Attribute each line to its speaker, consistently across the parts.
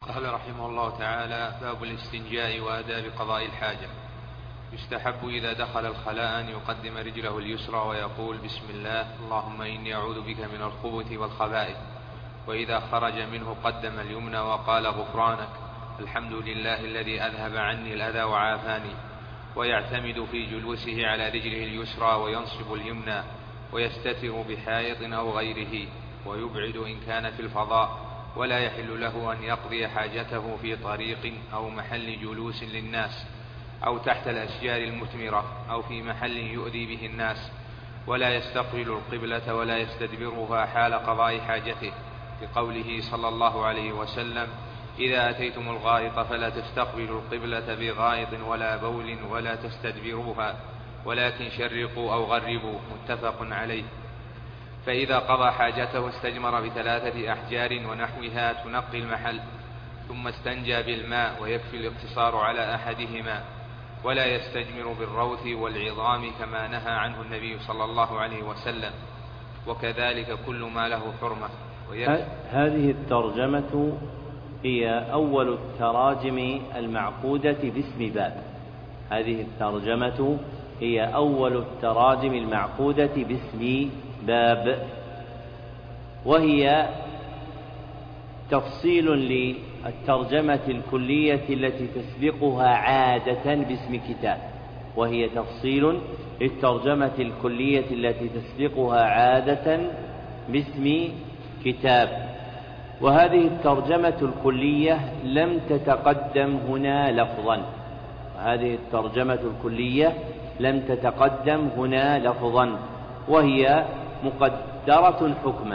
Speaker 1: قال رحمه الله تعالى: باب الاستنجاء وآداب قضاء الحاجة. يستحب إذا دخل الخلاء أن يقدم رجله اليسرى ويقول: بسم الله، اللهم إني أعوذ بك من الخبث والخبائث. وإذا خرج منه قدم اليمنى وقال: غفرانك، الحمد لله الذي أذهب عني الأذى وعافاني. ويعتمد في جلوسه على رجله اليسرى وينصب اليمنى، ويستتر بحائط أو غيره، ويبعد إن كان في الفضاء، ولا يحل له أن يقضي حاجته في طريق أو محل جلوس للناس، أو تحت الأشجار المثمرة، أو في محل يؤذي به الناس. ولا يستقبل القبلة ولا يستدبرها حال قضاء حاجته، لقوله صلى الله عليه وسلم: إذا أتيتم الغائط فلا تستقبلوا القبلة بغائط ولا بول ولا تستدبروها، ولكن شرقوا أو غربوا. متفق عليه. فإذا قضى حاجته استجمر ب3 أحجار ونحوها تنقي المحل، ثم استنجى بالماء، ويكفي الاقتصار على أحدهما، ولا يستجمر بالروث والعظام كما نهى عنه النبي صلى الله عليه وسلم، وكذلك كل ما له حرمة.
Speaker 2: هذه الترجمة هي أول التراجم المعقودة باسم باب. هذه الترجمة هي أول التراجم المعقودة باسم باب، وهي تفصيل للترجمة الكلية التي تسبقها عادة باسم كتاب، وهي تفصيل للترجمة الكلية التي تسبقها عادة باسم كتاب. وهذه الترجمة الكلية لم تتقدم هنا لفظا، هذه الترجمة الكلية لم تتقدم هنا لفظا، وهي مقدرة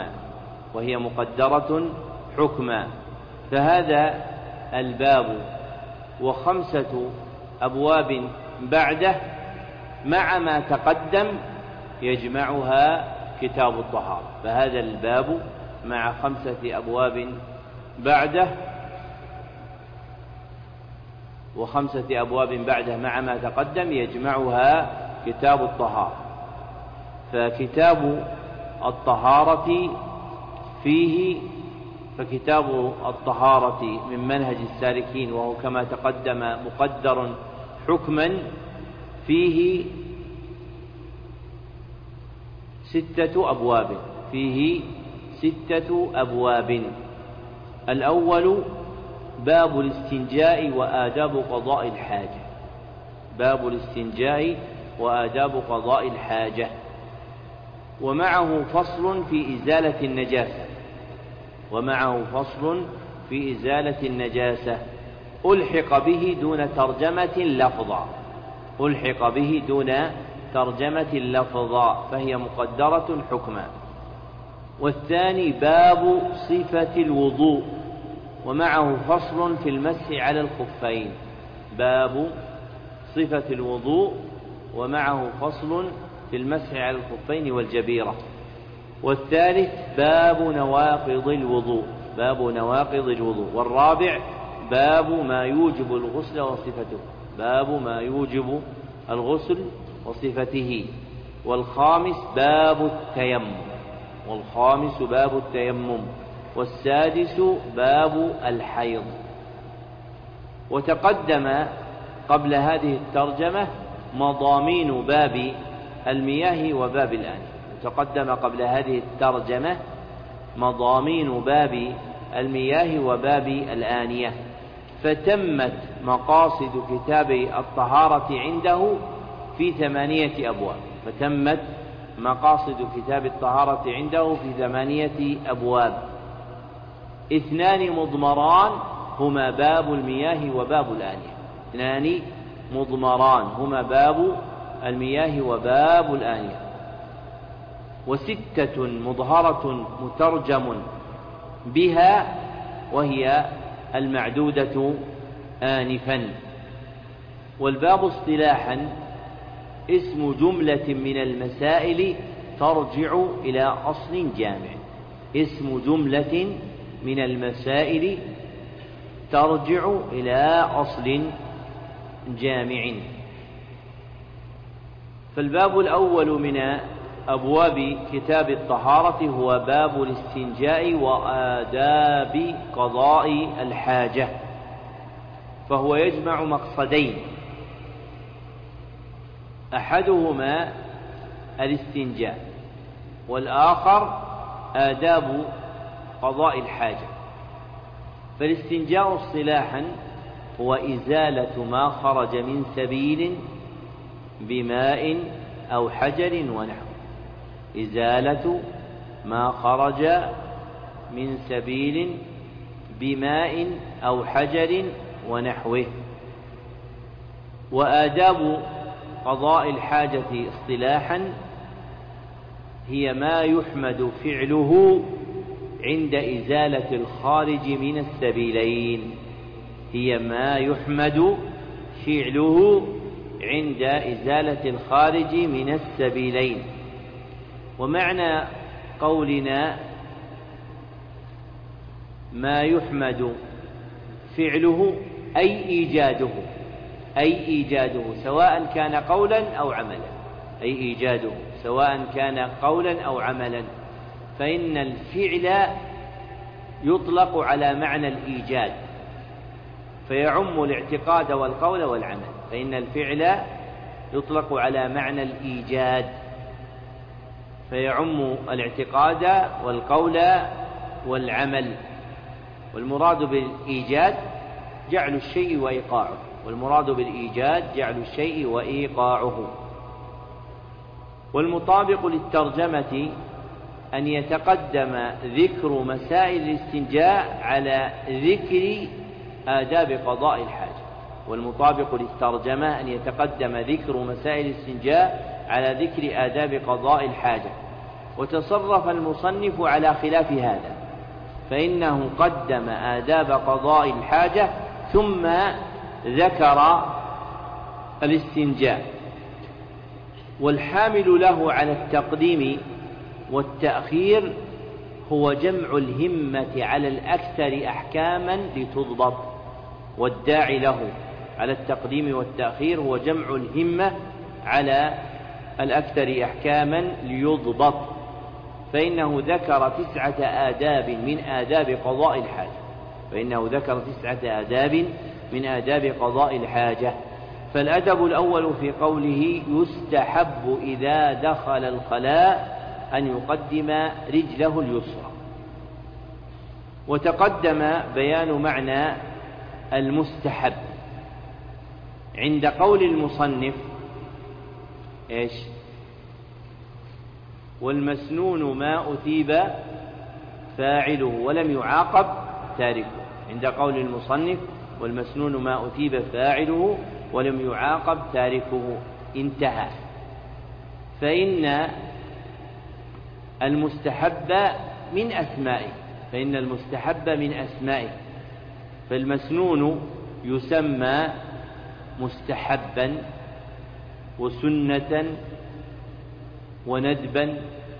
Speaker 2: حكما. فهذا الباب و5 أبواب بعده مع ما تقدم يجمعها كتاب الطهارة. فهذا الباب مع 5 أبواب بعده و5 أبواب بعده مع ما تقدم يجمعها كتاب الطهارة. فكتاب الطهارة من منهج السالكين، وهو كما تقدم مقدر حكما، فيه 6 أبواب. الأول باب الاستنجاء وآداب قضاء الحاجة. باب الاستنجاء وآداب قضاء الحاجة، ومعه فصل في إزالة النجاسة، ألحق به دون ترجمة لفظا، فهي مقدرة حكما. والثاني باب صفة الوضوء، ومعه فصل في المسح على الخفين. باب صفة الوضوء ومعه فصل في المسح على الخفين والجبيرة. والثالث باب نواقض الوضوء. والرابع باب ما يوجب الغسل وصفته. والخامس باب التيمم. والسادس باب الحيض. وتقدم قبل هذه الترجمة مضامين باب المياه وباب الآنية. تقدم قبل هذه الترجمة مضامين باب المياه وباب الآنية، فتمت مقاصد كتاب الطهارة عنده في 8 أبواب. 2 مضمران هما باب المياه وباب الآنية. و6 مظهرة مترجم بها، وهي المعدودة آنفا. والباب اصطلاحا اسم جملة من المسائل ترجع إلى أصل جامع. فالباب الأول من أبواب كتاب الطهارة هو باب الاستنجاء وآداب قضاء الحاجة، فهو يجمع مقصدين: أحدهما الاستنجاء، والآخر آداب قضاء الحاجة. فالاستنجاء اصطلاحا هو إزالة ما خرج من سبيل بماء أو حجر ونحوه. إزالة ما خرج من سبيل بماء أو حجر ونحوه. وآداب قضاء الحاجة اصطلاحا هي ما يحمد فعله عند إزالة الخارج من السبيلين. هي ما يحمد فعله عند إزالة الخارج من السبيلين. ومعنى قولنا ما يحمد فعله أي إيجاده سواء كان قولا أو عملا، أي إيجاده سواء كان قولا أو عملا. فإن الفعل يطلق على معنى الإيجاد فيعم الاعتقاد والقول والعمل. فإن الفعل يطلق على معنى الإيجاد فيعم الاعتقاد والقول والعمل. والمراد بالإيجاد جعل الشيء وإيقاعه، والمراد بالإيجاد جعل الشيء وإيقاعه. والمطابق للترجمة أن يتقدم ذكر مسائل الاستنجاء على ذكر آداب قضاء الحاجة. والمطابق للترجمة أن يتقدم ذكر مسائل الاستنجاء على ذكر آداب قضاء الحاجة. وتصرف المصنف على خلاف هذا، فإنه قدم آداب قضاء الحاجة ثم ذكر الاستنجاء. والحامل له على التقديم والتأخير هو جمع الهمة على الأكثر أحكاما لتضبط. والداعي له على التقديم والتأخير هو جمع الهمة على الأكثر أحكاما ليضبط. فإنه ذكر 9 آداب من آداب قضاء الحاجة. فإنه ذكر 9 آداب من آداب قضاء الحاجة. فالأدب الأول في قوله يستحب إذا دخل الخلاء أن يقدم رجله اليسرى. وتقدم بيان معنى المستحب عند قول المصنف إيش؟ والمسنون ما أثيب فاعله ولم يعاقب تاركه. عند قول المصنف والمسنون ما أثيب فاعله ولم يعاقب تاركه، انتهى. فإن المستحب من أسمائه، فالمسنون يسمى مستحبا وسنة وندبا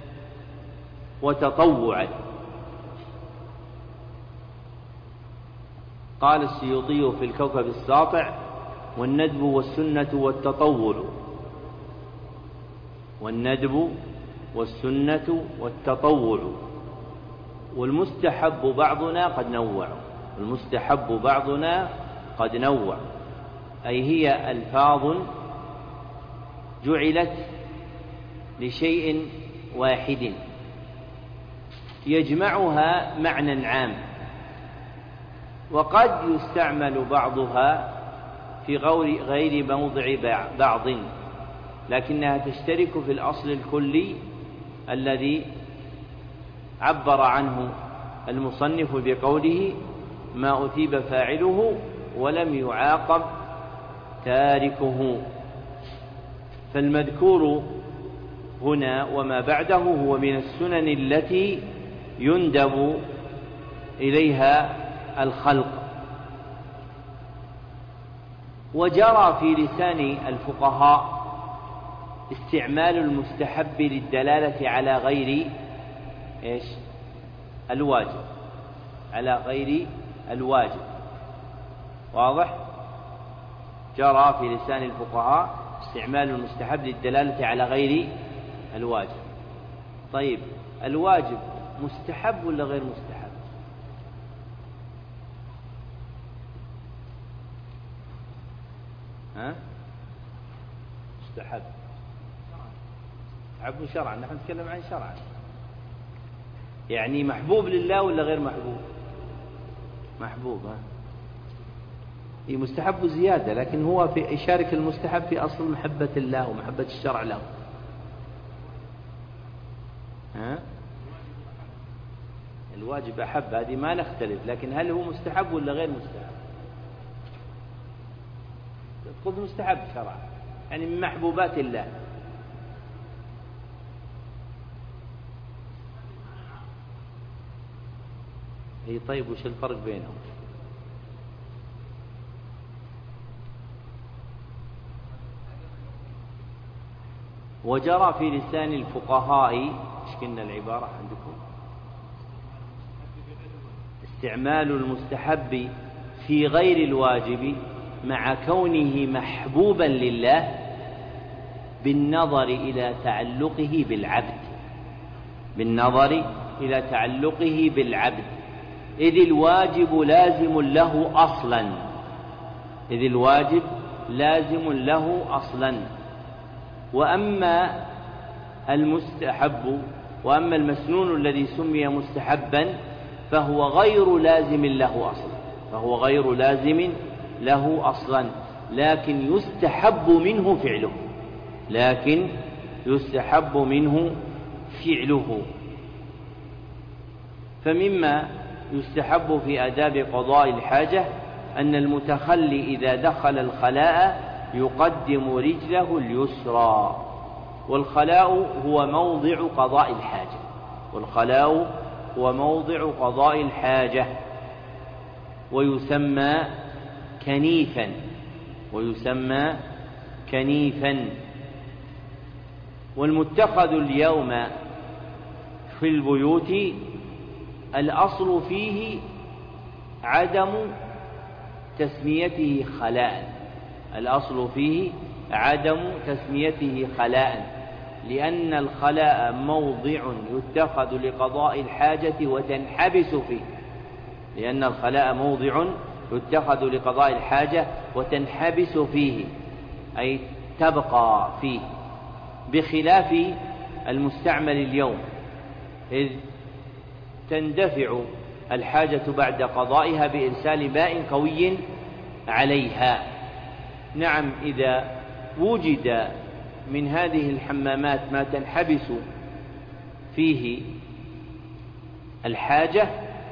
Speaker 2: وتطوعا. قال السيوطي في الكوكب الساطع: والندب والسنة والتطوع. والندب والسنة والتطوع. والمستحب بعضنا قد نوع، أي هي ألفاظ جعلت لشيء واحد يجمعها معنى عام، وقد يستعمل بعضها في غير موضع بعض، لكنها تشترك في الأصل الكلي الذي عبر عنه المصنف بقوله ما أثيب فاعله ولم يعاقب تاركه. فالمذكور هنا وما بعده هو من السنن التي يندب إليها الخلق. وجرى في لسان الفقهاء استعمال المستحب للدلالة على غير الواجب، واضح؟ جرى في لسان الفقهاء استعمال المستحب للدلالة على غير الواجب. طيب الواجب مستحب ولا غير مستحب؟ ها؟ مستحب محبوب شرعا، نحن نتكلم عن شرعا، يعني محبوب لله ولا غير محبوب؟ محبوب. ها؟ مستحب زيادة، لكن هو في يشارك المستحب في أصل محبة الله ومحبة الشرع له. ها؟ الواجب أحب، هذه ما نختلف، لكن هل هو مستحب ولا غير مستحب؟ تقول مستحب شرعا، يعني من محبوبات الله. اي طيب، وش الفرق بينهم؟ وجرى في لسان الفقهاء، ايش كنا العبارة عندكم؟ استعمال المستحب في غير الواجب مع كونه محبوبا لله بالنظر إلى تعلقه بالعبد، بالنظر إلى تعلقه بالعبد، إذ الواجب لازم له أصلا، إذ الواجب لازم له أصلا. وأما المستحب، وأما المسنون الذي سمي مستحبا فهو غير لازم له أصلا، فهو غير لازم له أصلا، لكن يستحب منه فعله، لكن يستحب منه فعله. فمما يستحب في آداب قضاء الحاجة أن المتخلي إذا دخل الخلاء يقدم رجله اليسرى، والخلاء هو موضع قضاء الحاجة، والخلاء هو موضع قضاء الحاجة، ويسمى كنيفا، ويسمى كنيفا. والمتخذ اليوم في البيوت الأصل فيه عدم تسميته خلاء، الأصل فيه عدم تسميته خلاء، لأن الخلاء موضع يتخذ لقضاء الحاجة وتنحبس فيه، لأن الخلاء موضع يتخذ لقضاء الحاجة وتنحبس فيه، أي تبقى فيه، بخلاف المستعمل اليوم، إذ تندفع الحاجة بعد قضائها بإرسال ماء قوي عليها. نعم، إذا وجد من هذه الحمامات ما تنحبس فيه الحاجة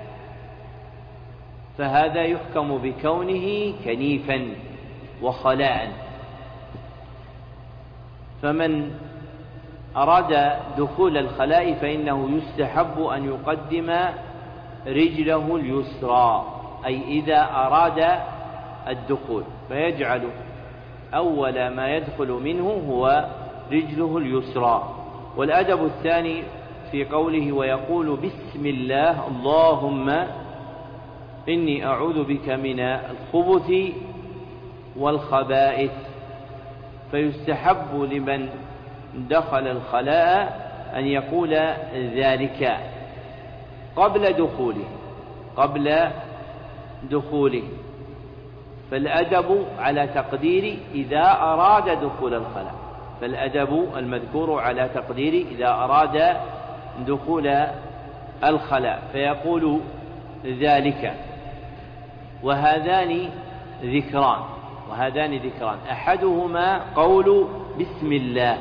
Speaker 2: فهذا يحكم بكونه كنيفا وخلاء. فمن أراد دخول الخلاء فإنه يستحب أن يقدم رجله اليسرى، أي إذا أراد الدخول فيجعل أول ما يدخل منه هو رجله اليسرى. والأدب الثاني في قوله ويقول بسم الله اللهم إني أعوذ بك من الخبث والخبائث، فيستحب لمن دخل الخلاء أن يقول ذلك قبل دخوله، فالأدب على تقدير إذا أراد دخول الخلاء، فالأدب المذكور على تقدير إذا أراد دخول الخلاء فيقول ذلك. وهذان ذكران، أحدهما قول بسم الله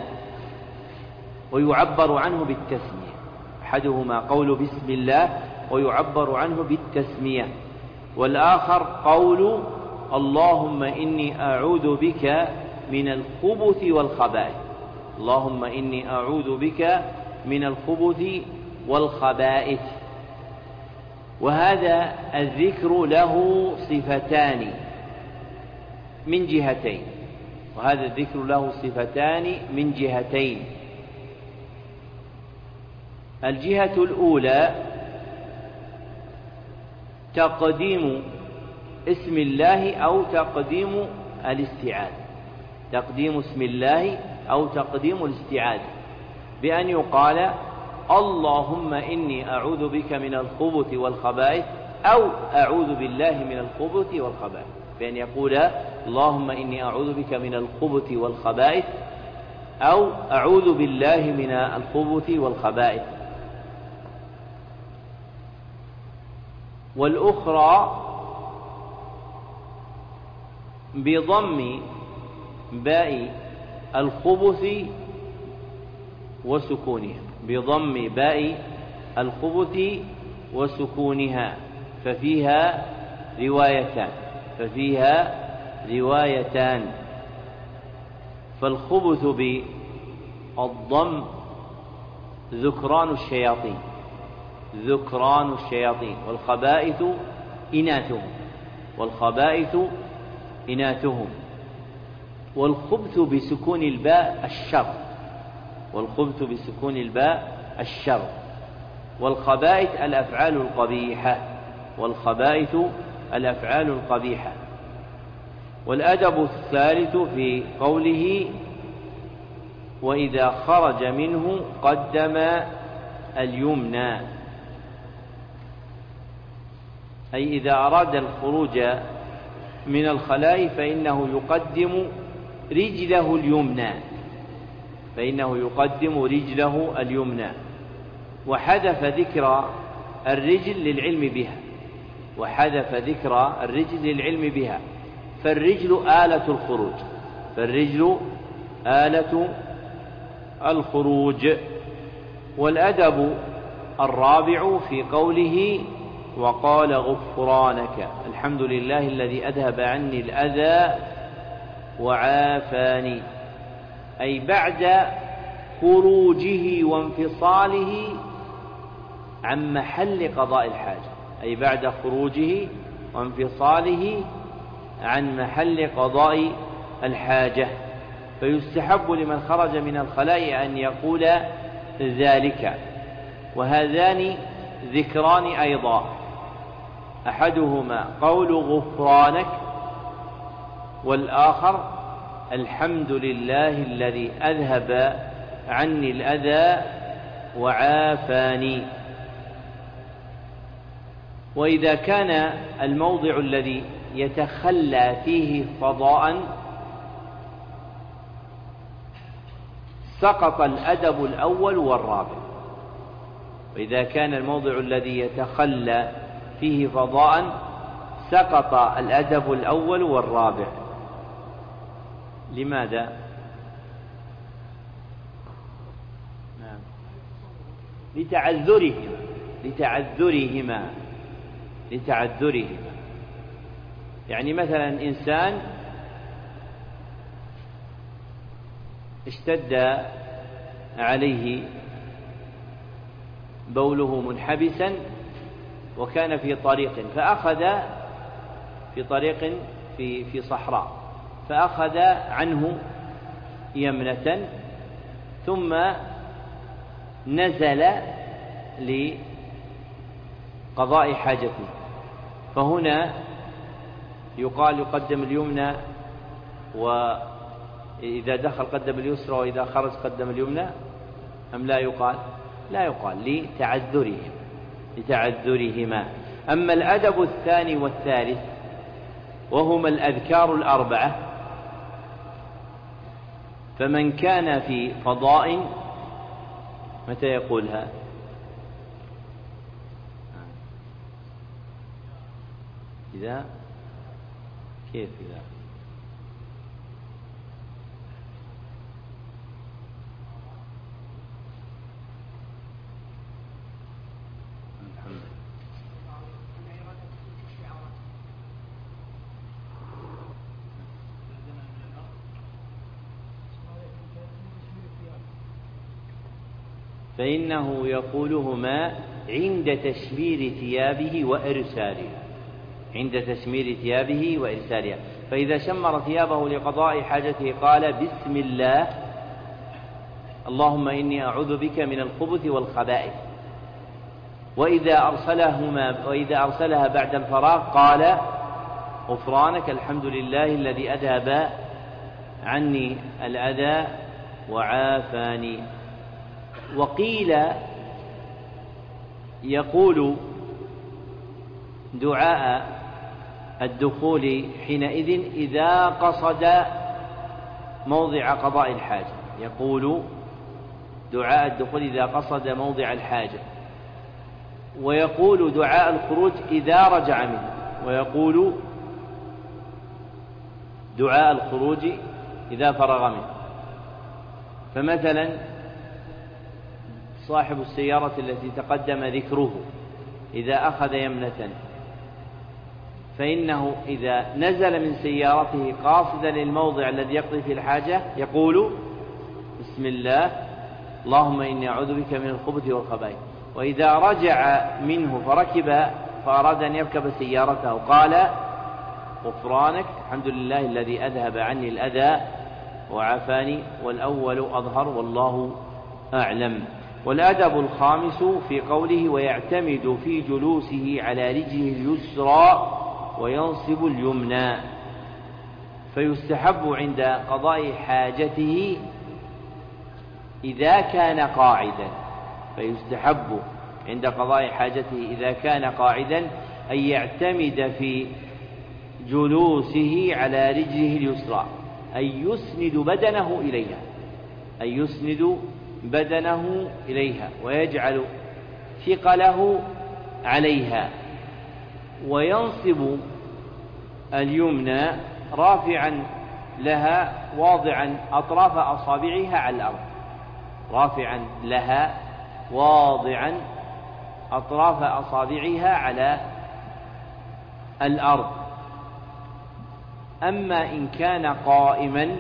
Speaker 2: ويعبر عنه بالتسمية، أحدهما قول بسم الله ويعبر عنه بالتسمية، والآخر قول اللهم إني أعوذ بك من الخبث والخبائث، اللهم إني أعوذ بك من الخبث والخبائث. وهذا الذكر له صفتان من جهتين، وهذا الذكر له صفتان من جهتين. الجهة الأولى تقديم اسم الله أو تقديم الاستعاذة، تقديم اسم الله أو تقديم الاستعاذة، بأن يقال اللهم إني أعوذ بك من الخبث والخبائث أو أعوذ بالله من الخبث والخبائث، بأن يقول اللهم إني أعوذ بك من الخبث والخبائث أو أعوذ بالله من الخبث والخبائث. والأخرى بضم باء الخبث وسكونها، بضم باء الخبث وسكونها، ففيها روايتان. فالخبث بالضم ذكران الشياطين، والخبائث إناثهم. والخبث بسكون الباء الشر، والخبائث الأفعال القبيحة. والأدب الثالث في قوله وإذا خرج منه قدم اليمنى، أي إذا أراد الخروج من الخلاء فإنه يقدم رجله اليمنى، وحذف ذكر الرجل للعلم بها، فالرجل آلة الخروج. والأدب الرابع في قوله وقال غفرانك الحمد لله الذي أذهب عني الأذى وعافاني، أي بعد خروجه وانفصاله عن محل قضاء الحاجة، فيستحب لمن خرج من الخلاء أن يقول ذلك. وهذان ذكران أيضا، أحدهما قول غفرانك، والآخر الحمد لله الذي أذهب عني الأذى وعافاني. وإذا كان الموضع الذي يتخلى فيه فضاء سقط الأدب الأول والرابع، وإذا كان الموضع الذي يتخلى فيه فضاء سقط الأدب الأول والرابع. لماذا؟ لتعذرهما. يعني مثلا إنسان اشتد عليه بوله منحبسا وكان في طريق، فأخذ في صحراء، فأخذ عنه يمنة ثم نزل لقضاء حاجته، فهنا يقال يقدم اليمنى، وإذا دخل قدم اليسرى وإذا خرج قدم اليمنى، أم لا يقال؟ لا يقال، لتعذرهما. أما الأدب الثاني والثالث وهما الأذكار الأربعة، فمن كان في فضاء متى يقولها؟ إذا كيف إذا فإنه يقولهما عند تشمير ثيابه وإرسالها، فإذا شمر ثيابه لقضاء حاجته قال بسم الله اللهم إني أعوذ بك من الخبث والخبائث. وإذا أرسلها بعد الفراغ قال غفرانك الحمد لله الذي أذهب عني الأذى وعافاني. وقيل يقول دعاء الدخول حينئذ إذا قصد موضع قضاء الحاجة، يقول دعاء الدخول إذا قصد موضع الحاجة، ويقول دعاء الخروج إذا رجع منه، ويقول دعاء الخروج إذا فرغ منه. فمثلا صاحب السيارة التي تقدم ذكره إذا أخذ يمنة، فإنه إذا نزل من سيارته قاصدا للموضع الذي يقضي فيه الحاجة يقول بسم الله اللهم إني أعوذ بك من الخبث والخبائث. وإذا رجع منه فركب فأراد أن يركب سيارته قال غفرانك الحمد لله الذي أذهب عني الأذى وعافاني، والأول أظهر والله أعلم. والأدب الخامس في قوله ويعتمد في جلوسه على رجله اليسرى وينصب اليمنى. فيستحب عند قضاء حاجته إذا كان قاعدا، فيستحب عند قضاء حاجته إذا كان قاعدا أن يعتمد في جلوسه على رجله اليسرى، أن يسند بدنه إليها، أن يسند بدنه إليها ويجعل ثقله عليها، وينصب اليمنى رافعا لها واضعا أطراف أصابعها على الأرض، رافعا لها واضعا أطراف أصابعها على الأرض. أما إن كان قائما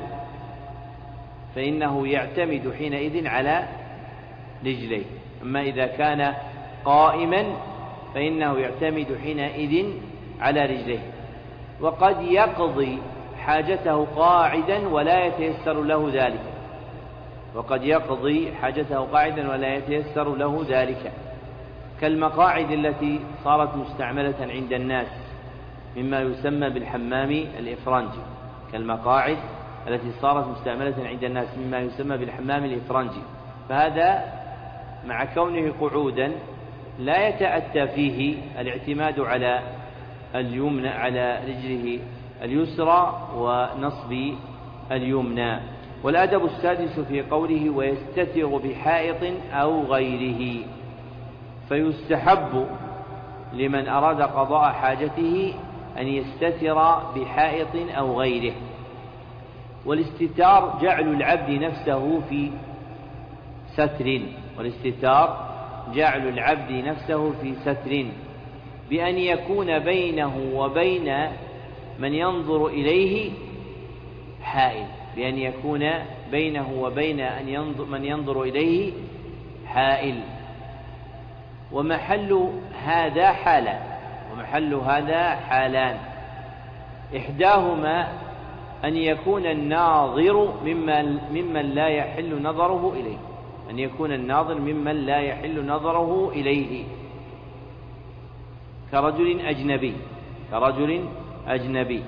Speaker 2: فإنه يعتمد حينئذ على رجليه، أما إذا كان قائما فإنه يعتمد حينئذ على رجليه. وقد يقضي حاجته قاعدا ولا يتيسر له ذلك، وقد يقضي حاجته قاعدا ولا يتيسر له ذلك، كالمقاعد التي صارت مستعملة عند الناس مما يسمى بالحمام الإفرنجي، كالمقاعد التي صارت مستعملة عند الناس مما يسمى بالحمام الإفرنجي، فهذا مع كونه قعودا لا يتأتى فيه الاعتماد على اليمنى على رجله اليسرى ونصب اليمنى. والأدب السادس في قوله ويستتر بحائط أو غيره. فيستحب لمن أراد قضاء حاجته أن يستتر بحائط أو غيره. والاستتار جعل العبد نفسه في ستر، والاستتار جعل العبد نفسه في ستر بأن يكون بينه وبين من ينظر إليه حائل، بأن يكون بينه وبين من ينظر إليه حائل. ومحل هذا حالان، ومحل هذا حالان، إحداهما أن يكون الناظر ممن لا يحل نظره إليه، أن يكون الناظر ممن لا يحل نظره إليه كرجل أجنبي.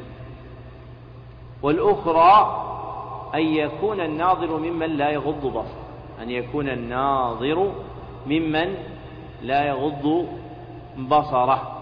Speaker 2: والأخرى أن يكون الناظر ممن لا يغض بصره، أن يكون الناظر ممن لا يغض بصره.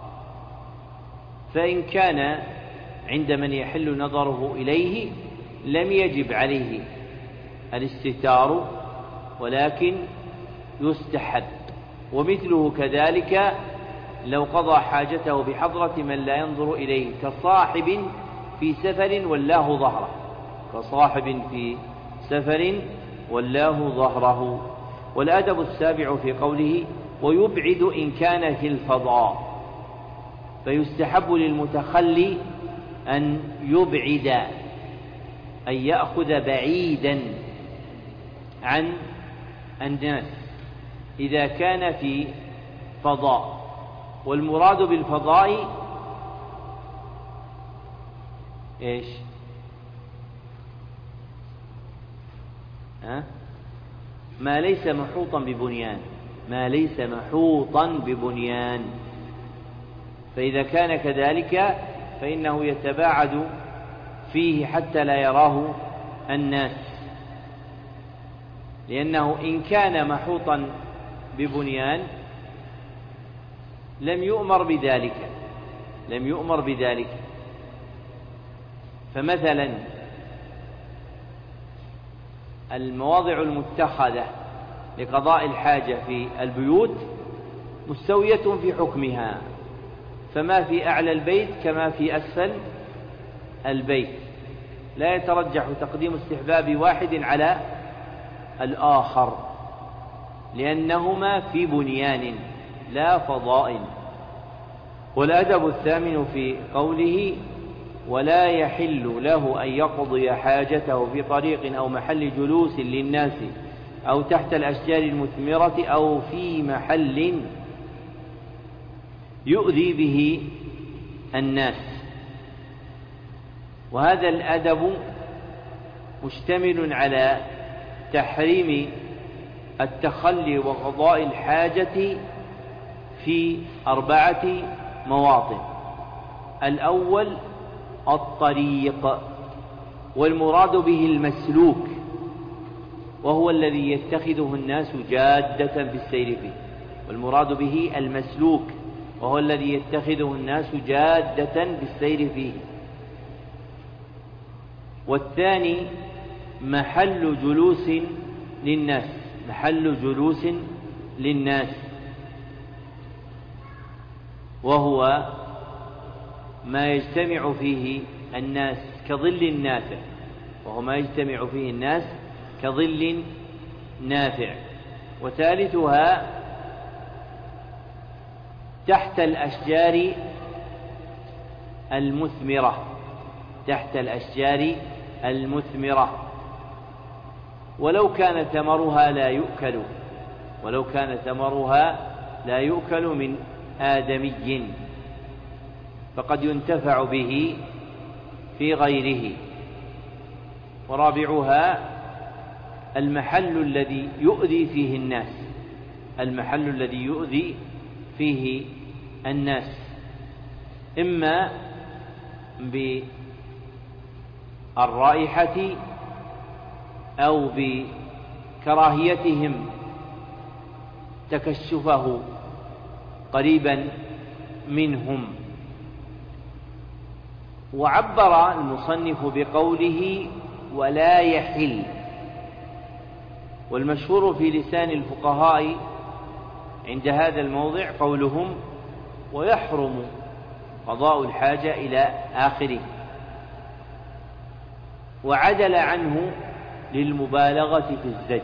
Speaker 2: فإن كان عند من يحل نظره إليه لم يجب عليه الاستتار ولكن يستحب. ومثله كذلك لو قضى حاجته بحضرة من لا ينظر إليه كصاحب في سفر ولاه ظهره، كصاحب في سفر ولاه ظهره. والأدب السابع في قوله ويبعد إن كان في الفضاء. فيستحب للمتخلي أن يبعد، أن يأخذ بعيدا عن الناس إذا كان في فضاء. والمراد بالفضاء إيش؟ ما ليس محوطا ببنيان، ما ليس محوطا ببنيان. فإذا كان كذلك فإنه يتباعد فيه حتى لا يراه الناس، لأنه إن كان محوطا ببنيان لم يؤمر بذلك. فمثلا المواضع المتخذة لقضاء الحاجة في البيوت مستوية في حكمها، فما في أعلى البيت كما في أسفل البيت، لا يترجح تقديم استحباب واحد على الآخر، لأنهما في بنيان لا فضائل. والأدب الثامن في قوله: ولا يحل له أن يقضي حاجته في طريق أو محل جلوس للناس أو تحت الأشجار المثمرة أو في محل يؤذي به الناس. وهذا الأدب مشتمل على تحريم التخلي وقضاء الحاجة في 4 مواطن. الأول الطريق، والمراد به المسلوك، وهو الذي يتخذه الناس جادة بالسير فيه. والمراد به المسلوك، وهو الذي يتخذه الناس جادة بالسير فيه. والثاني محل جلوس للناس، وهو ما يجتمع فيه الناس كظل نافع. وثالثها تحت الأشجار المثمرة، ولو كان ثمرها لا يؤكل من آدمي، فقد ينتفع به في غيره. ورابعها المحل الذي يؤذي فيه الناس، إما بالرائحة أو بكراهيتهم تكشفه قريبا منهم. وعبر المصنف بقوله: ولا يحل. والمشهور في لسان الفقهاء عند هذا الموضع قولهم: ويحرم قضاء الحاجة إلى آخره. وعدل عنه للمبالغة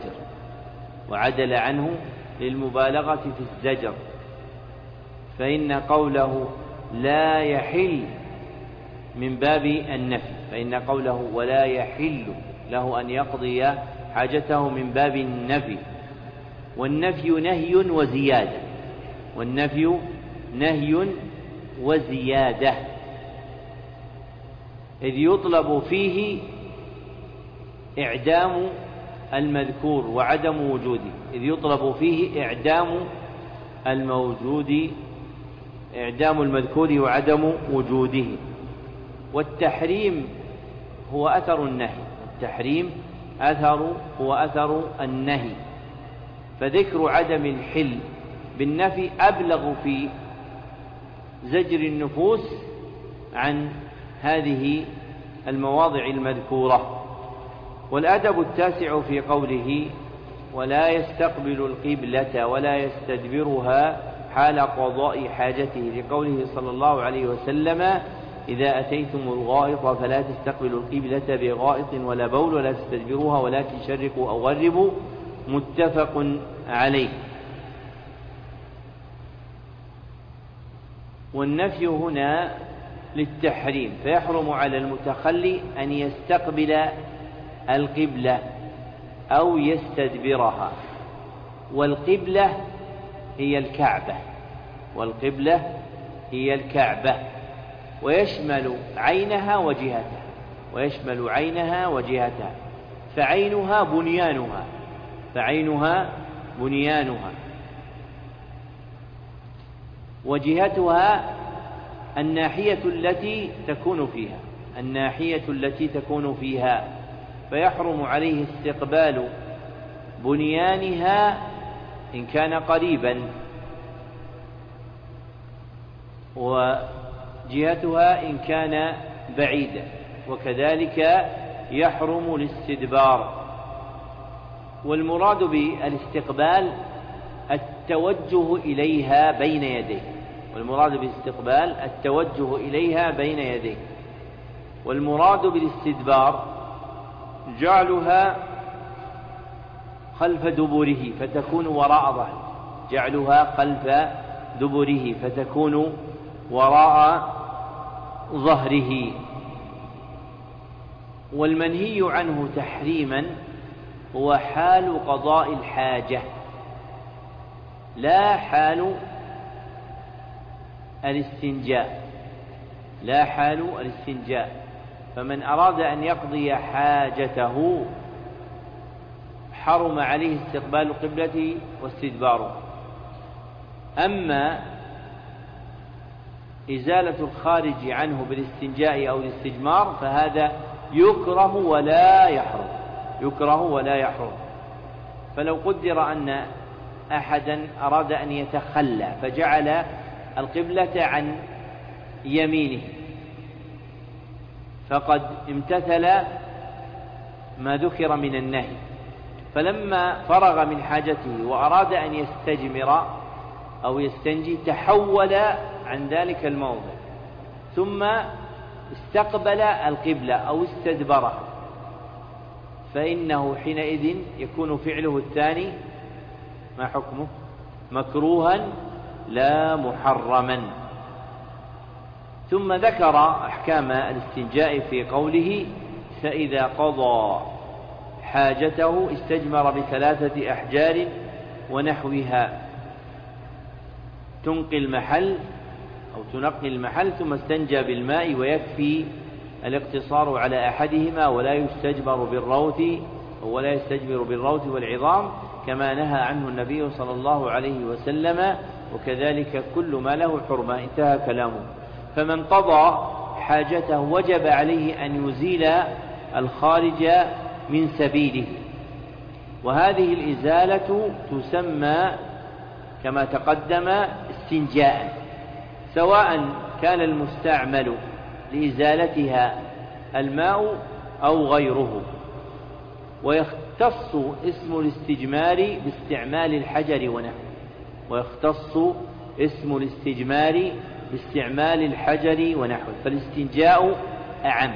Speaker 2: في الزجر، فإن قوله لا يحل من باب النفي، فإن قوله ولا يحل له أن يقضي حاجته من باب النفي. والنفي نهي وزيادة، إذ يطلب فيه إعدام المذكور وعدم وجوده، إعدام المذكور وعدم وجوده. والتحريم هو أثر النهي، فذكر عدم الحل بالنفي أبلغ في زجر النفوس عن هذه المواضع المذكورة. والأدب التاسع في قوله: ولا يستقبل القبلة ولا يستدبرها حال قضاء حاجته، لقوله صلى الله عليه وسلم: إذا أتيتم الغائط فلا تستقبلوا القبلة بغائط ولا بول ولا تستدبروها ولكن شرقوا أو غربوا، متفق عليه. والنفي هنا للتحريم، فيحرم على المتخلي أن يستقبل القبلة أو يستدبرها. والقبلة هي الكعبة، ويشمل عينها وجهتها، فعينها بنيانها، وجهتها الناحية التي تكون فيها، فيحرم عليه استقبال بنيانها إن كان قريبا، وجهتها إن كان بعيدا، وكذلك يحرم الاستدبار. والمراد بالاستقبال التوجه إليها بين يديه، والمراد بالاستقبال التوجه إليها بين يديه. والمراد بالاستدبار جعلها خلف دبره فتكون وراء ظهره، جعلها خلف دبره فتكون وراء ظهره. والمنهي عنه تحريما هو حال قضاء الحاجة، لا حال الاستنجاء، لا حال الاستنجاء. فمن أراد أن يقضي حاجته حرم عليه استقبال القبلة واستدباره. أما إزالة الخارج عنه بالاستنجاء أو الاستجمار فهذا يكره ولا يحرم، يكره ولا يحرم. فلو قدر أن أحدا أراد أن يتخلى فجعل القبلة عن يمينه فقد امتثل ما ذكر من النهي، فلما فرغ من حاجته وأراد أن يستجمر أو يستنجي تحول عن ذلك الموضع ثم استقبل القبلة أو استدبرها، فإنه حينئذ يكون فعله الثاني ما حكمه؟ مكروها لا محرما. ثم ذكر أحكام الاستنجاء في قوله: فإذا قضى حاجته استجمر بثلاثة أحجار ونحوها تنقي المحل أو تنقي المحل ثم استنجى بالماء، ويكفي الاقتصار على أحدهما ولا يستجمر بالروث والعظام كما نهى عنه النبي صلى الله عليه وسلم، وكذلك كل ما له حرمة. انتهى كلامه. فمن قضى حاجته وجب عليه أن يزيل الخارج من سبيله، وهذه الإزالة تسمى كما تقدم استنجاء، سواء كان المستعمل لإزالتها الماء أو غيره. ويختص اسم الاستجمار باستعمال الحجر ونحوه، ويختص اسم الاستجمار باستعمال الحجر ونحوه، فالاستنجاء أعم.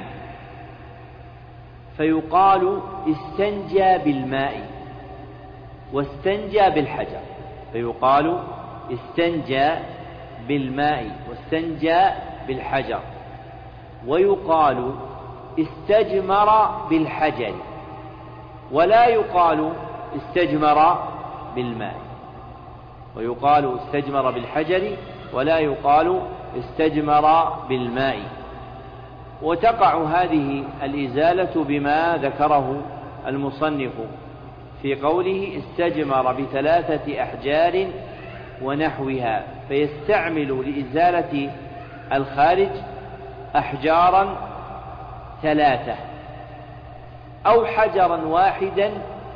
Speaker 2: فيقال استنجى بالماء واستنجى بالحجر، فيقال استنجى بالماء واستنجى بالحجر، ويقال استجمر بالحجر، ولا يقال استجمر بالماء، ويقال استجمر بالحجر ولا يقال استجمر بالماء. وتقع هذه الإزالة بما ذكره المصنف في قوله استجمر بثلاثة أحجار ونحوها، فيستعمل لإزالة الخارج أحجارا ثلاثة أو حجرا واحدا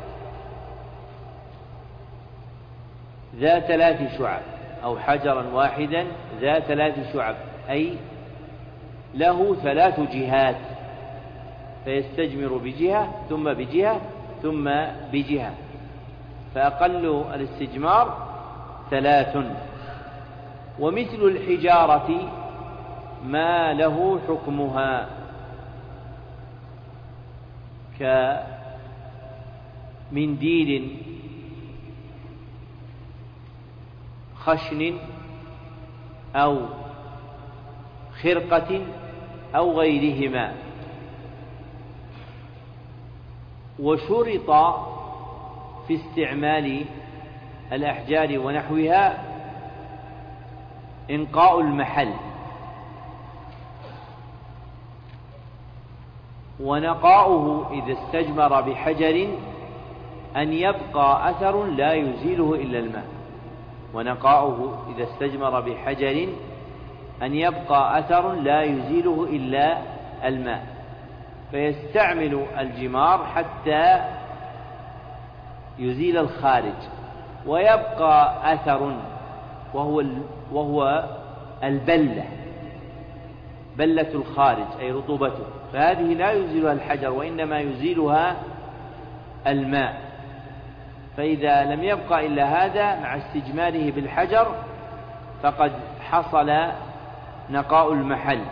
Speaker 2: ذا ثلاث شعب، أو حجرا واحدا ذا ثلاث شعب، أي له ثلاث جهات، فيستجمر بجهة ثم بجهة ثم بجهة، فأقل الاستجمار ثلاث. ومثل الحجارة ما له حكمها كمنديل خشن أو خرقة أو غيرهما. وشرط في استعمال الأحجار ونحوها إنقاء المحل، ونقاؤه إذا استجمر بحجر أن يبقى أثر لا يزيله إلا الماء، ونقاؤه إذا استجمر بحجر أن يبقى أثر لا يزيله إلا الماء، فيستعمل الجمار حتى يزيل الخارج، ويبقى أثر وهو البلة، بلة الخارج أي رطوبته، فهذه لا يزيلها الحجر وإنما يزيلها الماء. فإذا لم يبقى إلا هذا مع استجماله بالحجر فقد حصل نقاء المحل.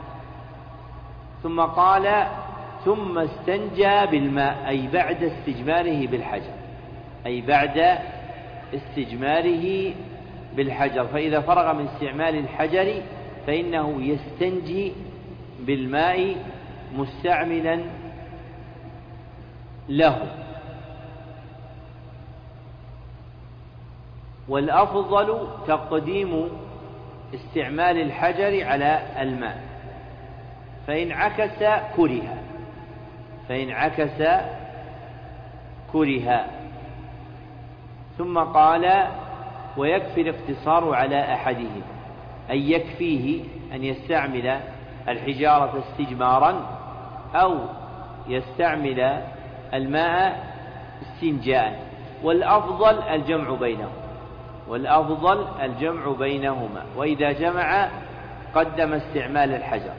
Speaker 2: ثم قال ثم استنجى بالماء، أي بعد استجماله بالحجر، أي بعد استجماله بالحجر. فإذا فرغ من استعمال الحجر فإنه يستنجي بالماء مستعملا له. والأفضل تقديم استعمال الحجر على الماء، فإن عكس كره. ثم قال ويكفي الاقتصار على أحدهم، أي يكفيه أن يستعمل الحجارة استجمارا أو يستعمل الماء استنجاء. والأفضل الجمع بينهما، وإذا جمع قدم استعمال الحجر،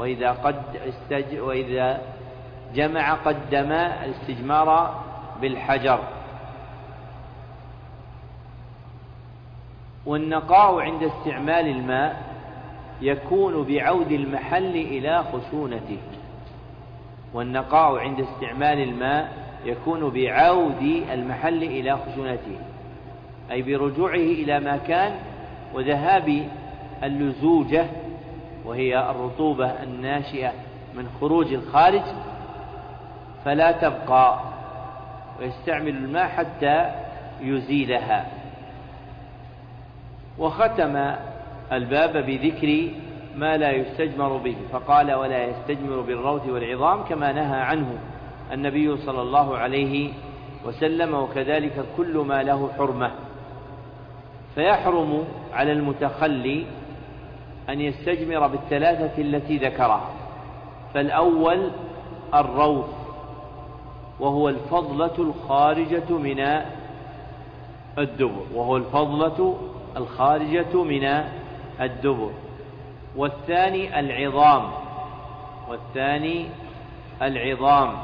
Speaker 2: وإذا جمع قدم الاستجمار بالحجر. والنقاء عند استعمال الماء يكون بعود المحل إلى خشونته، أي برجوعه إلى ما كان وذهاب اللزوجة وهي الرطوبة الناشئة من خروج الخارج فلا تبقى، ويستعمل الماء حتى يزيلها. وختم الباب بذكر ما لا يستجمر به، فقال ولا يستجمر بالروث والعظام كما نهى عنه النبي صلى الله عليه وسلم، وكذلك كل ما له حرمة. فيحرم على المتخلي أن يستجمر بالثلاثة التي ذكرها. فالأول الروث، وهو الفضلة الخارجة من الدبر. والثاني العظام.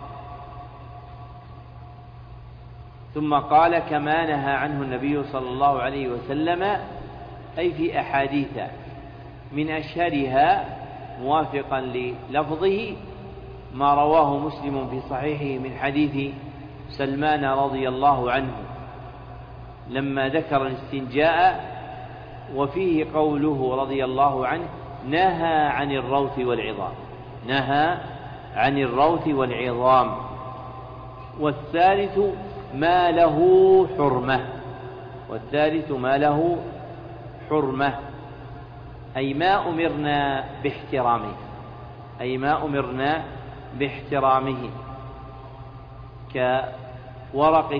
Speaker 2: ثم قال كما نهى عنه النبي صلى الله عليه وسلم، أي في أحاديث من أشهرها موافقا للفظه ما رواه مسلم في صحيحه من حديث سلمان رضي الله عنه لما ذكر الاستنجاء، وفيه قوله رضي الله عنه نهى عن الروث والعظام. والثالث ما له حرمة، أي ما أمرنا باحترامه، كورق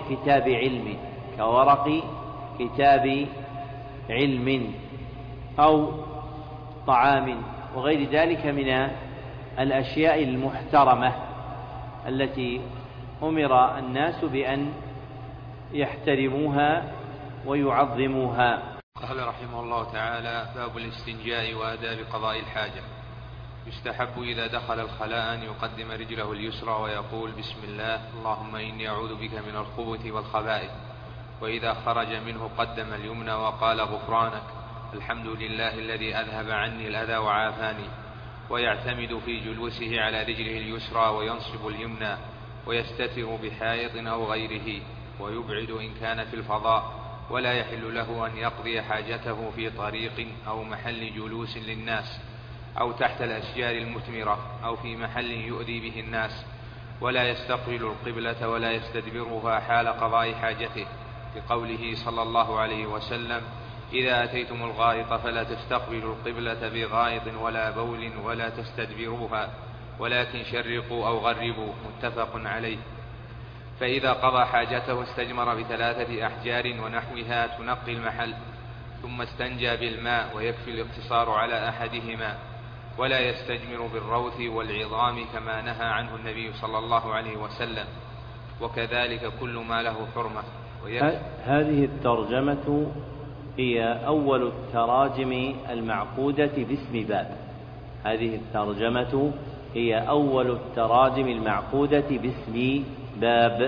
Speaker 2: كتاب علم أو طعام وغير ذلك من الأشياء المحترمة التي أمر الناس بأن يحترموها ويعظموها.
Speaker 1: قال رحمه الله تعالى: باب الاستنجاء وآداب قضاء الحاجة. يستحب إذا دخل الخلاء أن يقدم رجله اليسرى ويقول: بسم الله، اللهم إني أعوذ بك من الخبث والخبائث. وإذا خرج منه قدم اليمنى وقال: غفرانك، الحمد لله الذي أذهب عني الأذى وعافاني. ويعتمد في جلوسه على رجله اليسرى وينصب اليمنى، ويستتر بحائط أو غيره، ويبعد إن كان في الفضاء، ولا يحل له أن يقضي حاجته في طريق أو محل جلوس للناس، أو تحت الأشجار المثمرة، أو في محل يؤذي به الناس. ولا يستقبل القبلة ولا يستدبرها حال قضاء حاجته، لقوله صلى الله عليه وسلم: إذا أتيتم الغائط فلا تستقبلوا القبلة بغائط ولا بول ولا تستدبروها، ولكن شرقوا أو غربوا. متفق عليه. فإذا قضى حاجته استجمر ب3 أحجار ونحوها تنقي المحل، ثم استنجى بالماء، ويكفي الاقتصار على أحدهما. ولا يستجمر بالروث والعظام كما نهى عنه النبي صلى الله عليه وسلم، وكذلك كل ما له حرمة.
Speaker 2: هذه الترجمة هي أول التراجم المعقودة باسم باب. هذه الترجمة هي أول التراجم المعقودة باسم باب،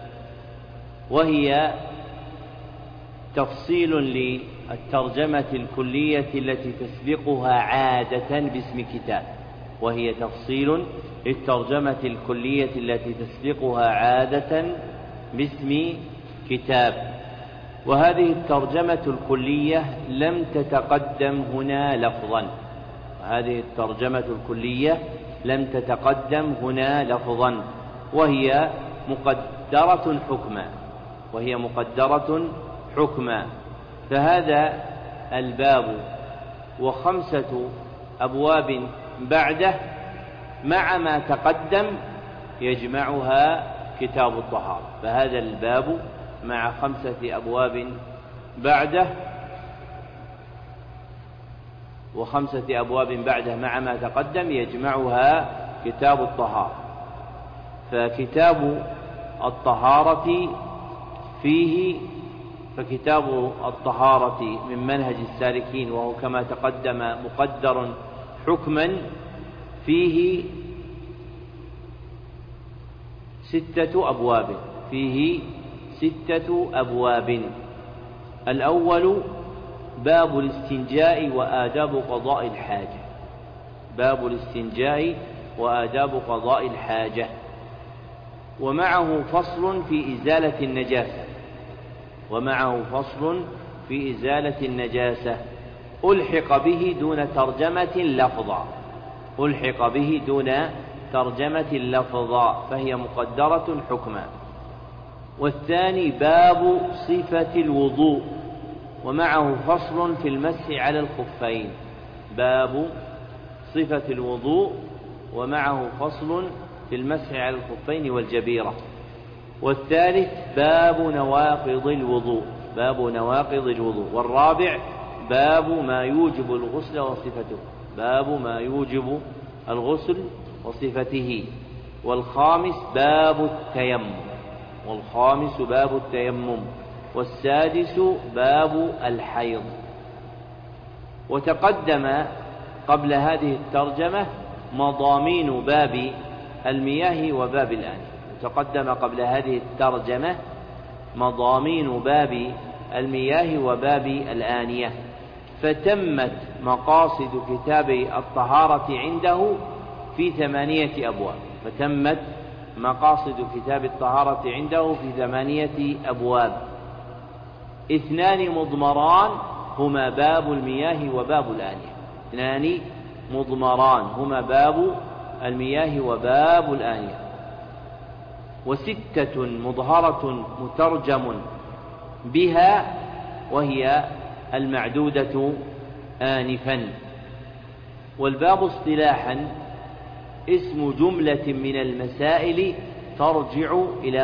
Speaker 2: وهي تفصيل للترجمة الكلية التي تسبقها عادة باسم كتاب، وهي تفصيل للترجمة الكلية التي تسبقها عادة باسم كتاب. وهذه الترجمة الكلية لم تتقدم هنا لفظا، هذه الترجمة الكلية لم تتقدم هنا لفظا، وهي مقدرة حكما، فهذا الباب وخمسة أبواب بعده مع ما تقدم يجمعها كتاب الطهارة. فهذا الباب مع 5 أبواب بعده و5 أبواب بعده مع ما تقدم يجمعها كتاب الطهارة. فكتاب الطهارة من منهج السالكين، وهو كما تقدم مقدر حكما، فيه 6 أبواب. الأول باب الاستنجاء وآداب قضاء الحاجة، ومعه فصل في إزالة النجاسة، ألحق به دون ترجمة لفظا، فهي مقدرة حكما. والثاني باب صفة الوضوء، ومعه فصل في المسح على الخفين، باب صفة الوضوء ومعه فصل في المسح على الخفين والجبيرة. والثالث باب نواقض الوضوء. والرابع باب ما يوجب الغسل وصفته. والخامس باب التيمم. والسادس باب الحيض. وتقدم قبل هذه الترجمة مضامين باب المياه وباب الآنية. فتمت مقاصد كتاب الطهارة عنده في 8 أبواب. 2 مضمران هما باب المياه وباب الآنية. 6 مظهرة مترجم بها، وهي المعدودة آنفا. والباب اصطلاحا اسم جملة من المسائل ترجع إلى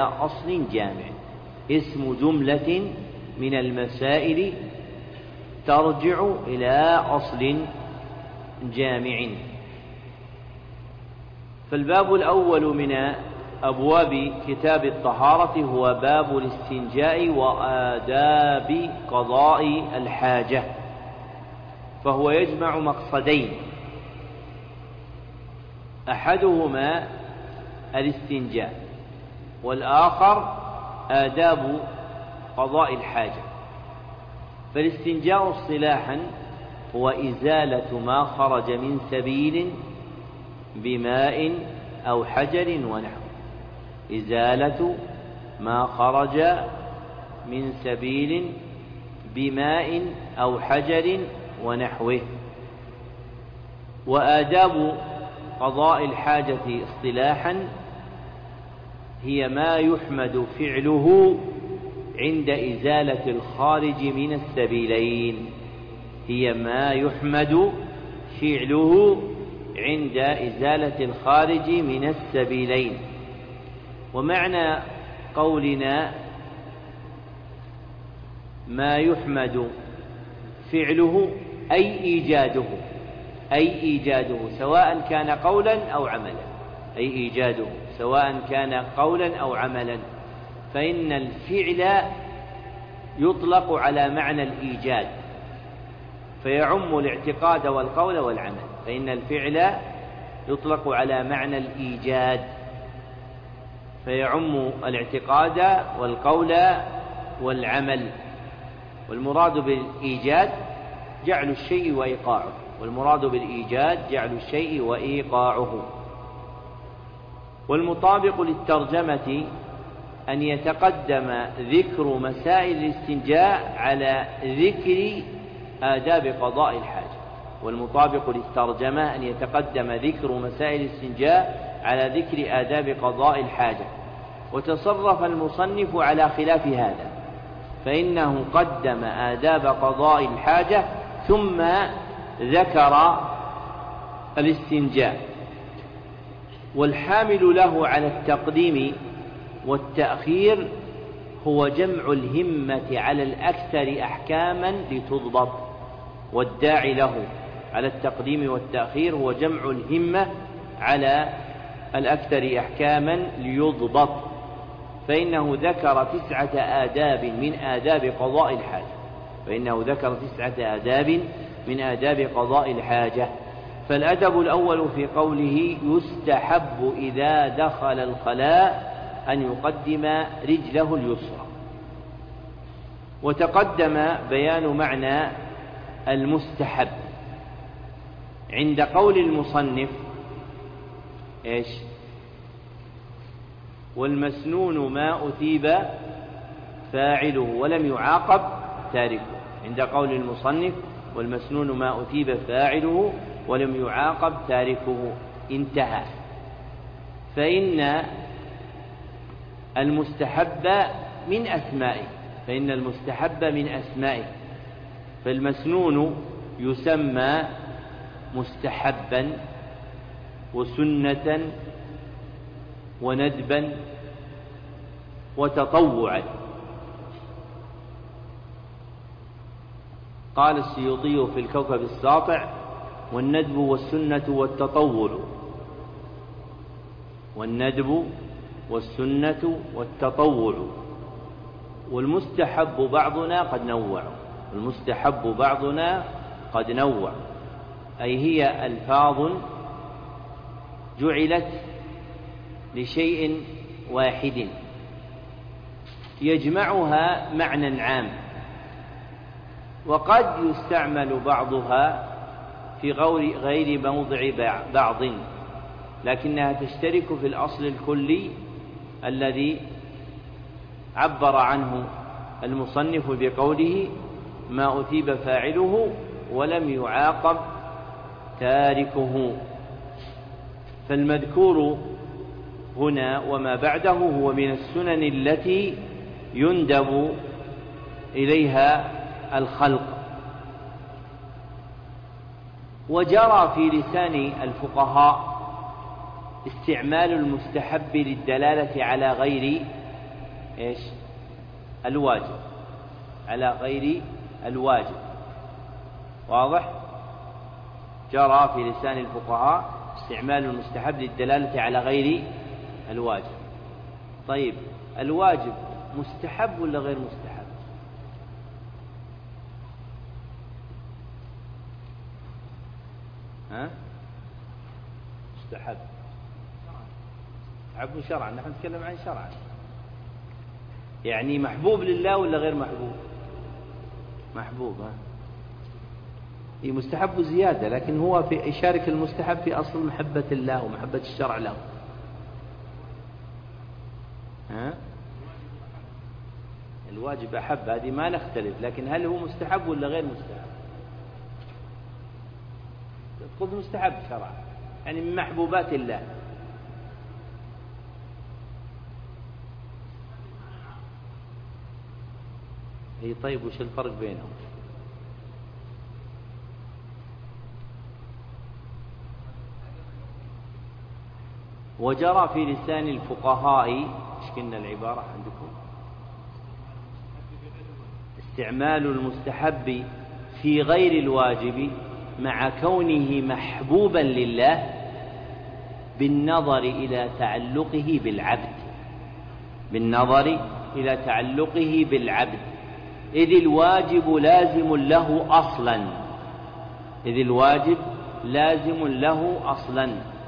Speaker 2: أصل جامع. فالباب الأول من أبواب كتاب الطهارة هو باب الاستنجاء وآداب قضاء الحاجة، فهو يجمع مقصدين، أحدهما الاستنجاء، والآخر آداب قضاء الحاجة. فالاستنجاء اصطلاحا هو إزالة ما خرج من سبيل بماء أو حجر ونحوه. وآداب قضاء الحاجة اصطلاحا هي ما يحمد فعله عند إزالة الخارج من السبيلين. ومعنى قولنا ما يحمد فعله أي إيجاده سواء كان قولا أو عملا. فإن الفعل يطلق على معنى الإيجاد فيعم الاعتقاد والقول والعمل، فإن الفعل يطلق على معنى الإيجاد فيعم الاعتقاد والقول والعمل. والمراد بالإيجاد جعل الشيء وإيقاعه، والمراد بالإيجاد جعل الشيء وإيقاعه. والمطابق للترجمة أن يتقدم ذكر مسائل الاستنجاء على ذكر آداب قضاء الحاجة. والمطابق للترجمة أن يتقدم ذكر مسائل الاستنجاء على ذكر آداب قضاء الحاجة. وتصرف المصنف على خلاف هذا، فإنه قدم آداب قضاء الحاجة ثم ذكر الاستنجاء. والحامل له على التقديم والتأخير هو جمع الهمة على الأكثر أحكاما لتضبط، والداعي له على التقديم والتأخير هو جمع الهمة على الأكثر أحكاما ليضبط، فإنه ذكر 9 آداب من آداب قضاء الحاجة، فإنه ذكر 9 آداب من آداب قضاء الحاجة. فالأدب الأول في قوله يستحب إذا دخل الخلاء أن يقدم رجله اليسرى. وتقدم بيان معنى المستحب عند قول المصنف إيش؟ والمسنون ما أثيب فاعله ولم يعاقب تاركه. عند قول المصنف والمسنون ما أثيب فاعله ولم يعاقب تاركه، انتهى. فإن المستحب من أسمائه، فإن المستحب من أسمائه، فالمسنون يسمى مستحبا وسنة وندبا وتطوعا. قال السيوطي في الكوكب الساطع: والندب والسنة والتطوع، والندب والسنة والتطوع. والمستحب بعضنا قد نوع، المستحب بعضنا قد نوع، أي هي ألفاظ جعلت لشيء واحد يجمعها معنى عام، وقد يستعمل بعضها في غير موضع بعض، لكنها تشترك في الأصل الكلي الذي عبر عنه المصنف بقوله ما أثيب فاعله ولم يعاقب تاركه. فالمذكور هنا وما بعده هو من السنن التي يندب إليها الخلق. وجرى في لسان الفقهاء استعمال المستحب للدلالة على غير إيش؟ الواجب، على غير الواجب. واضح؟ جرى في لسان الفقهاء استعمال المستحب للدلالة على غير الواجب. طيب، الواجب مستحب ولا غير مستحب؟ ها؟ مستحب محبوب شرعا، نحن نتكلم عن شرعا، يعني محبوب لله ولا غير محبوب؟ محبوب. ها؟ مستحب زيادة، لكن هو في يشارك المستحب في أصل محبة الله ومحبة الشرع له. ها؟ الواجب أحب، هذه ما نختلف، لكن هل هو مستحب ولا غير مستحب؟ تقول مستحب شرعا، يعني من محبوبات الله. هي طيب، وش الفرق بينهم؟ وجرى في لسان الفقهاء، ايش قلنا العبارة عندكم؟ استعمال المستحب في غير الواجب مع كونه محبوبا لله بالنظر إلى تعلقه بالعبد، بالنظر إلى تعلقه بالعبد. إذ الواجب لازم له أصلا، إذ الواجب لازم له أصلا.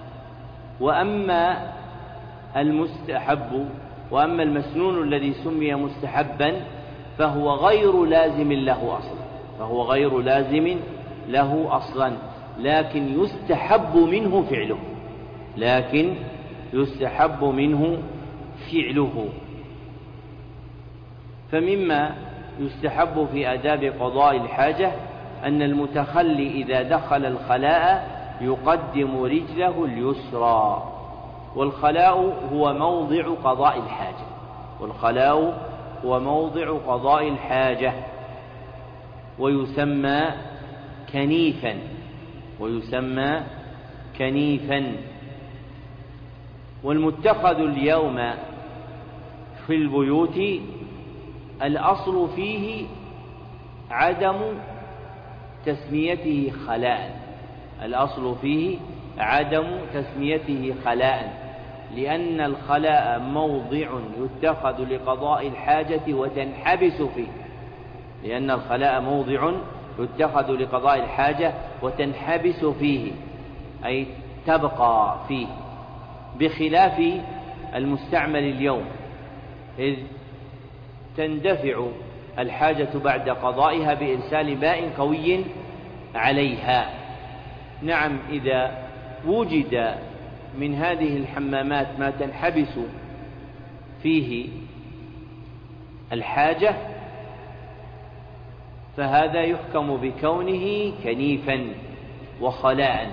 Speaker 2: وأما المستحب وأما المسنون الذي سمي مستحبا فهو غير لازم له أصلا، فهو غير لازم له أصلا، لكن يستحب منه فعله، لكن يستحب منه فعله. فمما يستحب في آداب قضاء الحاجة أن المتخلي إذا دخل الخلاء يقدم رجله اليسرى، والخلاء هو موضع قضاء الحاجة، والخلاء هو موضع قضاء الحاجة، ويسمى كنيفا، ويسمى كنيفا. والمتخذ اليوم في البيوت الأصل فيه عدم تسميته خلاء، الأصل فيه عدم تسميته خلاء، لأن الخلاء موضع يتخذ لقضاء الحاجة وتنحبس فيه، لأن الخلاء موضع يتخذ لقضاء الحاجة وتنحبس فيه، أي تبقى فيه، بخلاف المستعمل اليوم إذ تندفع الحاجة بعد قضائها بإرسال ماء قوي عليها. نعم، إذا وجد من هذه الحمامات ما تنحبس فيه الحاجة فهذا يحكم بكونه كنيفا وخلاء.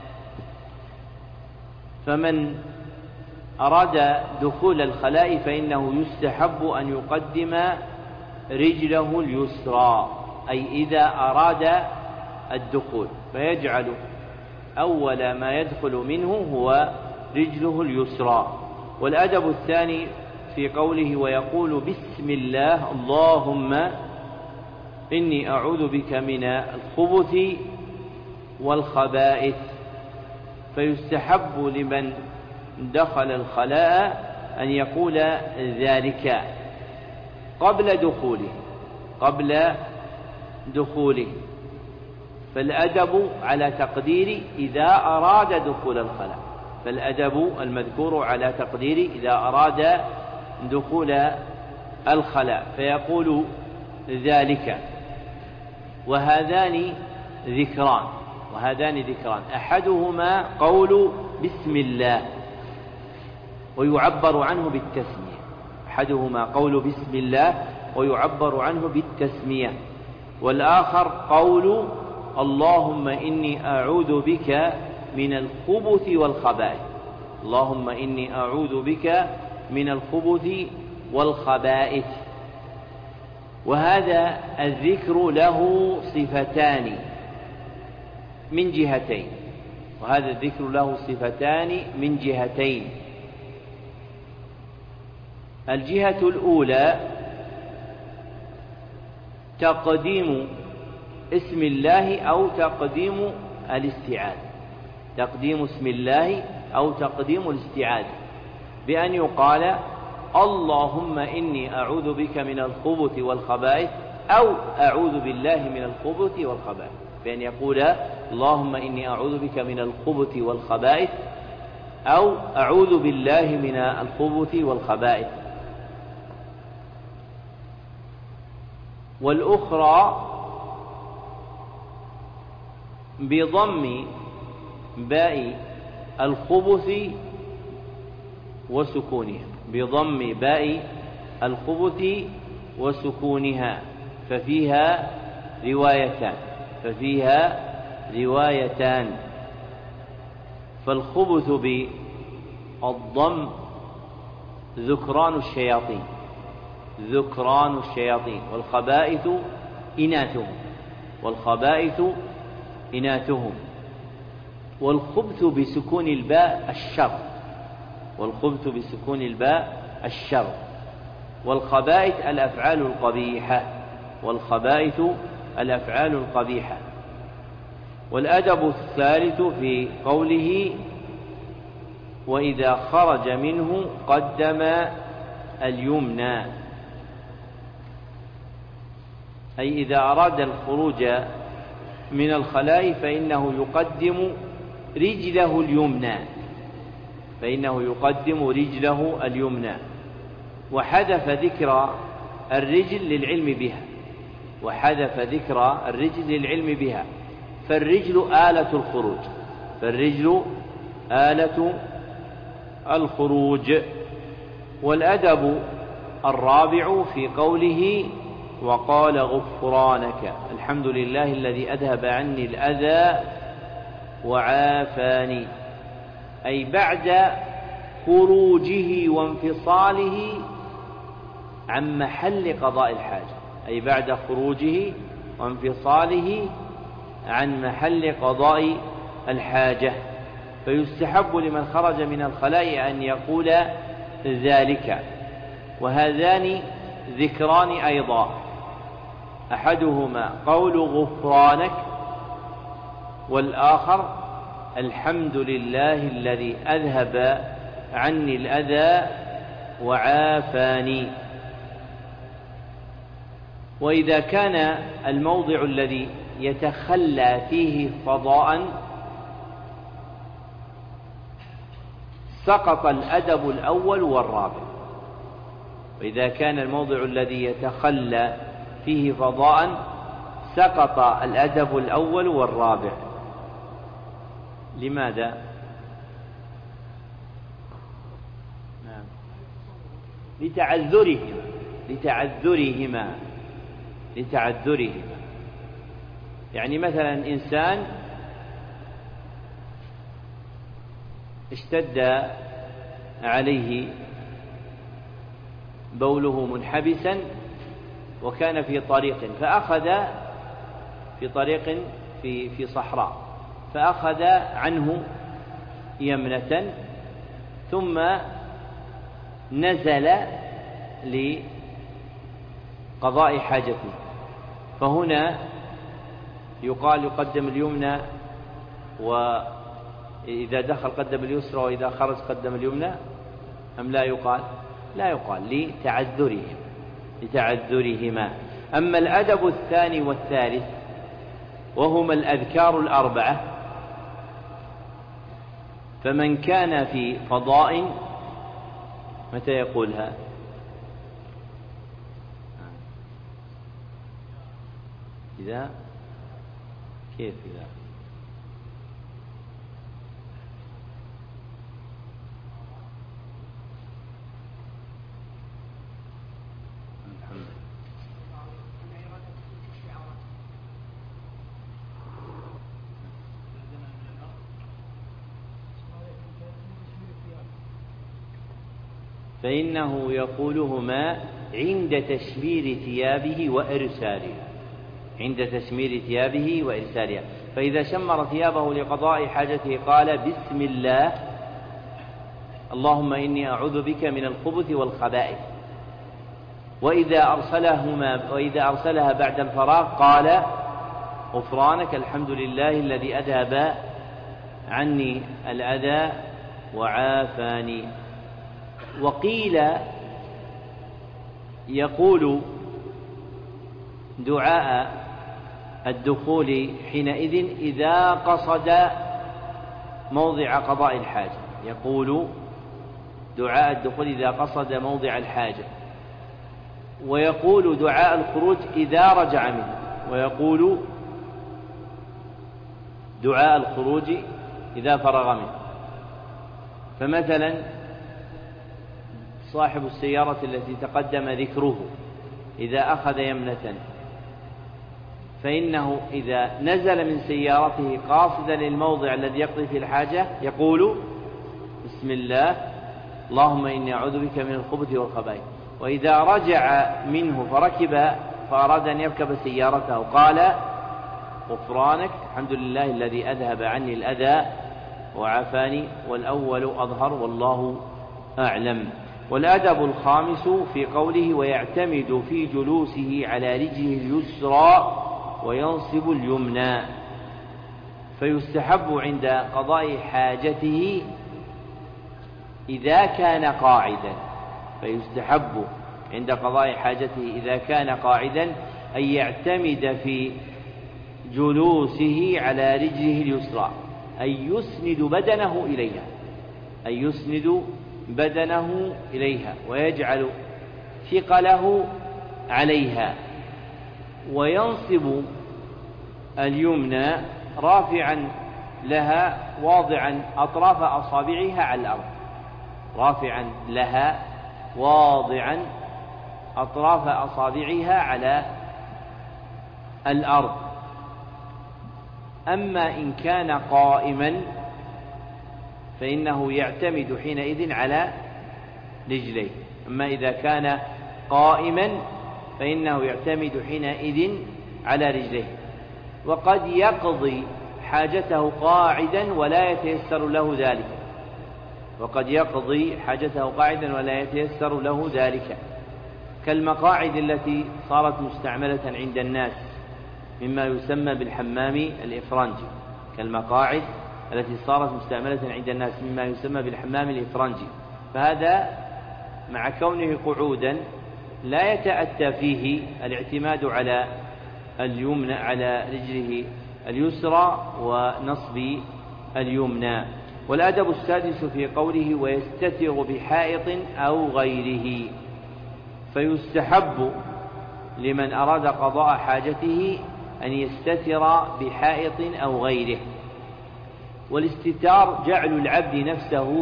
Speaker 2: فمن أراد دخول الخلاء فإنه يستحب أن يقدم رجله اليسرى، أي إذا أراد الدخول فيجعل أول ما يدخل منه هو رجله اليسرى. والأدب الثاني في قوله ويقول بسم الله اللهم إني أعوذ بك من الخبث والخبائث، فيستحب لمن دخل الخلاء أن يقول ذلك قبل دخوله، فالأدب على تقدير إذا أراد دخول الخلاء، فالأدب المذكور على تقدير إذا أراد دخول الخلاء فيقول ذلك. وهذان ذكران، أحدهما قول بسم الله ويعبر عنه بالتسمية، أحدهما قول بسم الله ويعبر عنه بالتسمية، والآخر قول اللهم إني أعوذ بك من الخبث والخبائث، اللهم إني أعوذ بك من الخبث والخبائث. وهذا الذكر له صفتان من جهتين، وهذا الذكر له صفتان من جهتين. الجهة الأولى تقديم اسم الله أو تقديم الاستعاذة، تقديم اسم الله أو تقديم الاستعاذة، بأن يقال اللهم إني أعوذ بك من الخبث والخبائث أو أعوذ بالله من الخبث والخبائث، بأن يقول اللهم إني أعوذ بك من الخبث والخبائث أو أعوذ بالله من الخبث والخبائث. والأخرى بضم باء الخبث وسكونها، بضم باء الخبث وسكونها، ففيها روايتان. فالخبث بالضم ذكران الشياطين، والخبائث إناثهم، والخبث بسكون الباء الشر، والخبائث الأفعال القبيحة. والأدب الثالث في قوله وإذا خرج منه قدم اليمنى، أي إذا أراد الخروج من الخلاء فإنه يقدم رجله اليمنى، وحذف ذكر الرجل للعلم بها، فالرجل آلة الخروج. والأدب الرابع في قوله وقال غفرانك الحمد لله الذي أذهب عني الأذى وعافاني، أي بعد خروجه وانفصاله عن محل قضاء الحاجة، فيستحب لمن خرج من الخلاء أن يقول ذلك. وهذان ذكران أيضا، أحدهما قول غفرانك، والآخر الحمد لله الذي أذهب عني الأذى وعافاني. وإذا كان الموضع الذي يتخلى فيه فضاء سقط الأدب الأول والرابع، وإذا كان الموضع الذي يتخلى فيه فضاء سقط الأدب الأول والرابع. لماذا؟ لتعذرهما. يعني مثلا إنسان اشتد عليه بوله منحبسا وكان في طريق، فأخذ في صحراء، فأخذ عنه يمنة ثم نزل لقضاء حاجته، فهنا يقال يقدم اليمنى، وإذا دخل قدم اليسرى وإذا خرج قدم اليمنى، أم لا يقال؟ لا يقال، لتعذرهما. أما الأدب الثاني والثالث وهما الأذكار الأربعة، فمن كان في فضاء متى يقولها؟ إذا كيف إذا فإنه يقولهما عند تشمير ثيابه وإرسالها، فإذا شمر ثيابه لقضاء حاجته قال بسم الله اللهم إني أعوذ بك من الخبث والخبائث، وإذا أرسلها بعد الفراغ قال غفرانك الحمد لله الذي أذهب عني الأذى وعافاني. وقيل يقول دعاء الدخول حينئذ إذا قصد موضع قضاء الحاجة، يقول دعاء الدخول إذا قصد موضع الحاجة، ويقول دعاء الخروج إذا رجع منه، ويقول دعاء الخروج إذا فرغ منه. فمثلا صاحب السيارة التي تقدم ذكره إذا أخذ يمنة، فإنه إذا نزل من سيارته قاصدا للموضع الذي يقضي فيه الحاجة يقول بسم الله اللهم إني أعوذ بك من الخبث والخبائث، وإذا رجع منه فركب فأراد أن يركب سيارته قال غفرانك الحمد لله الذي أذهب عني الأذى وعافاني، والأول أظهر والله أعلم. والأدب الخامس في قوله ويعتمد في جلوسه على رجله اليسرى وينصب اليمنى، فيستحب عند قضاء حاجته إذا كان قاعدا أن يعتمد في جلوسه على رجله اليسرى، أن يسند بدنه إليها ويجعل ثقله عليها، وينصب اليمنى رافعا لها واضعا أطراف أصابعها على الأرض. أما إن كان قائما فإنه يعتمد حينئذ على رجليه. أما إذا كان قائما فإنه يعتمد حينئذ على رجليه، وقد يقضي حاجته قاعدا ولا يتيسر له ذلك، كالمقاعد التي صارت مستعملة عند الناس مما يسمى بالحمام الإفرنجي، فهذا مع كونه قعودا لا يتأتى فيه الاعتماد على اليمنى على رجله اليسرى ونصب اليمنى. والأدب السادس في قوله ويستتر بحائط أو غيره، فيستحب لمن أراد قضاء حاجته أن يستتر بحائط أو غيره. والاستتار جعل العبد نفسه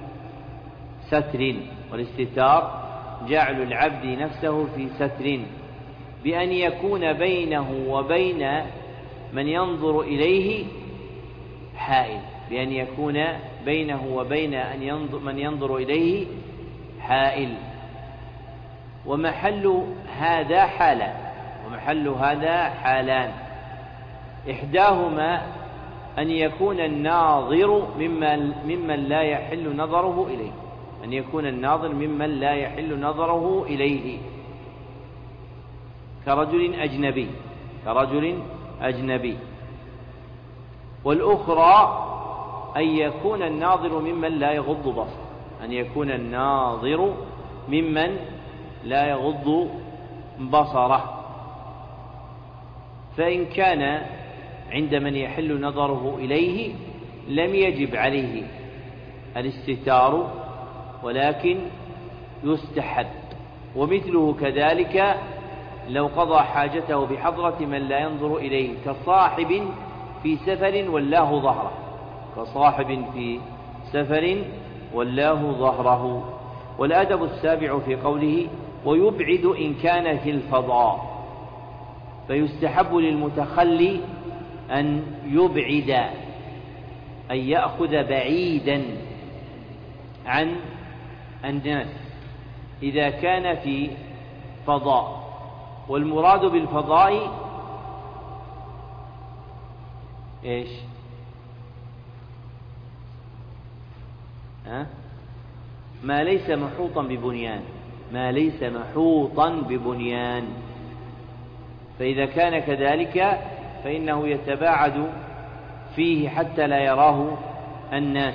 Speaker 2: في ستر بأن يكون بينه وبين من ينظر إليه حائل، ومحل هذا حالان، إحداهما أن يكون الناظر ممن لا يحل نظره إليه، كرجل أجنبي. والأخرى أن يكون الناظر ممن لا يغض بصره، فإن كان عند من يحل نظره إليه لم يجب عليه الاستتار ولكن يستحب. ومثله كذلك لو قضى حاجته بحضرة من لا ينظر إليه، كصاحب في سفر ولاه ظهره. والأدب السابع في قوله ويبعد إن كان في الفضاء، فيستحب للمتخلي أن يبعد، أن يأخذ بعيدا عن الناس إذا كان في فضاء. والمراد بالفضاء إيش؟ ما ليس محوطا ببنيان، فإذا كان كذلك فإنه يتباعد فيه حتى لا يراه الناس،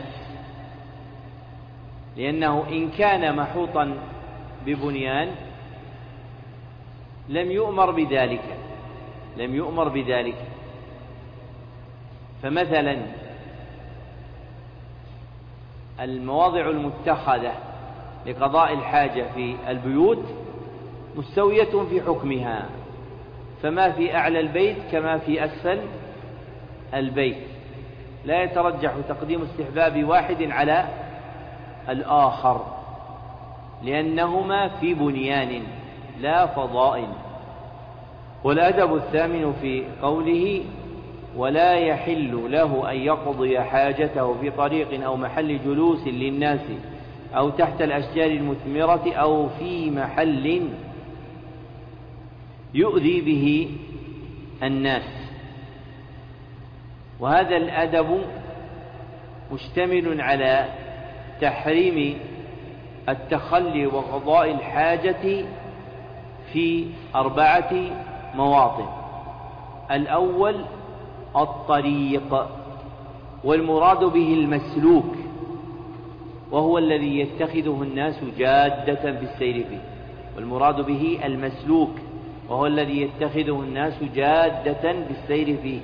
Speaker 2: لأنه إن كان محوطا ببنيان لم يؤمر بذلك. فمثلا المواضع المتخذة لقضاء الحاجة في البيوت مستوية في حكمها، فما في أعلى البيت كما في أسفل البيت، لا يترجح تقديم استحباب واحد على الآخر، لأنهما في بنيان لا فضاء. والأدب الثامن في قوله ولا يحل له أن يقضي حاجته في طريق أو محل جلوس للناس أو تحت الأشجار المثمرة أو في محل يؤذي به الناس. وهذا الأدب مشتمل على تحريم التخلي وقضاء الحاجة في 4 مواطن. الأول الطريق، والمراد به المسلوك، وهو الذي يتخذه الناس جادة في السير فيه، والمراد به المسلوك وهو الذي يتخذه الناس جادة بالسير فيه.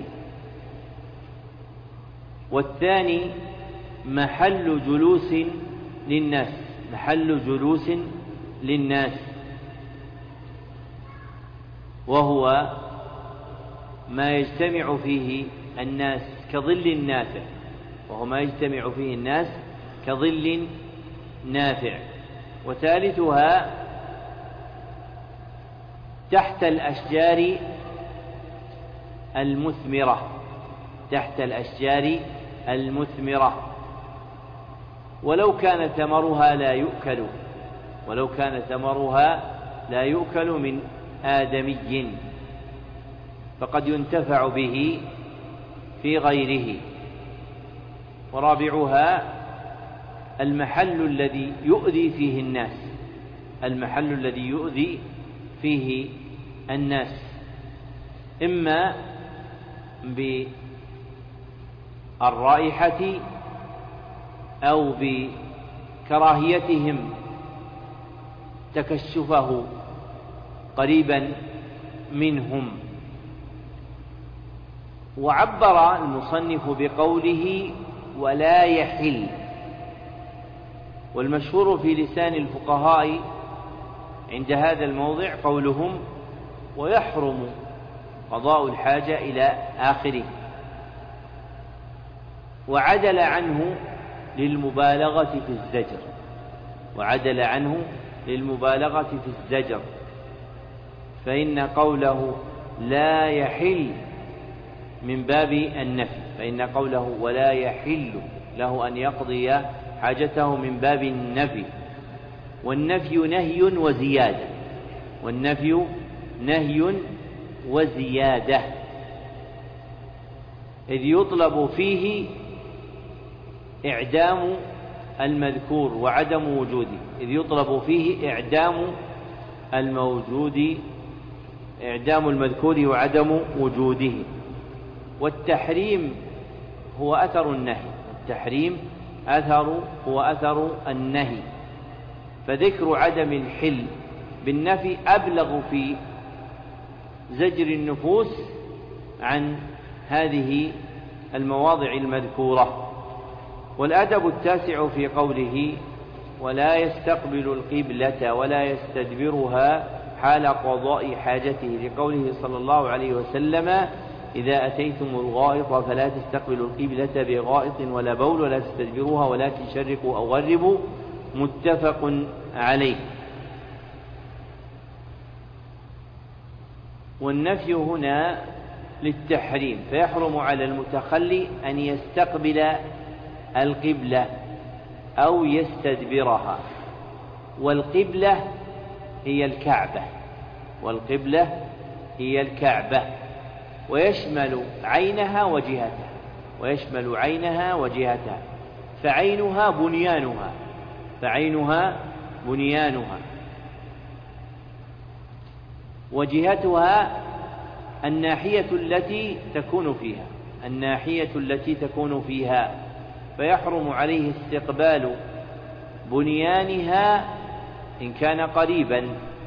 Speaker 2: والثاني محل جلوس للناس، محل جلوس للناس، وهو ما يجتمع فيه الناس كظل نافع، وهو ما يجتمع فيه الناس كظل نافع. وثالثها تحت الأشجار المثمرة، تحت الأشجار المثمرة، ولو كان ثمرها لا يؤكل، ولو كان ثمرها لا يؤكل من آدمي، فقد ينتفع به في غيره. ورابعها المحل الذي يؤذي فيه الناس، المحل الذي يؤذي فيه الناس، إما بالرائحة أو بكراهيتهم تكشفه قريبا منهم. وعبر المصنف بقوله ولا يحل، والمشهور في لسان الفقهاء عند هذا الموضع قولهم ويحرم قضاء الحاجة إلى آخره، وعدل عنه للمبالغة في الزجر، وعدل عنه للمبالغة في الزجر، فإن قوله لا يحل من باب النفي، فإن قوله ولا يحل له أن يقضي حاجته من باب النفي، والنفي نهي وزيادة، والنفي نهي وزيادة، إذ يطلب فيه إعدام المذكور وعدم وجوده، إذ يطلب فيه إعدام الموجود، إعدام المذكور وعدم وجوده. والتحريم هو أثر النهي، التحريم هو أثر النهي، فذكر عدم الحل بالنفي أبلغ في زجر النفوس عن هذه المواضع المذكورة. والأدب التاسع في قوله ولا يستقبل القبلة ولا يستدبرها حال قضاء حاجته، لقوله صلى الله عليه وسلم إذا أتيتم الغائط فلا تستقبلوا القبلة بغائط ولا بول ولا تستدبروها ولكن شرقوا أو غربوا، متفق عليه. والنفي هنا للتحريم، فيحرم على المتخلي أن يستقبل القبلة أو يستدبرها، والقبلة هي الكعبة، والقبلة هي الكعبة، ويشمل عينها وجهتها، ويشمل عينها وجهتها، فعينها بنيانها، فعينها بنيانها، وجهتها الناحية التي تكون فيها، الناحية التي تكون فيها، فيحرم عليه استقبال بنيانها إن كان قريبا،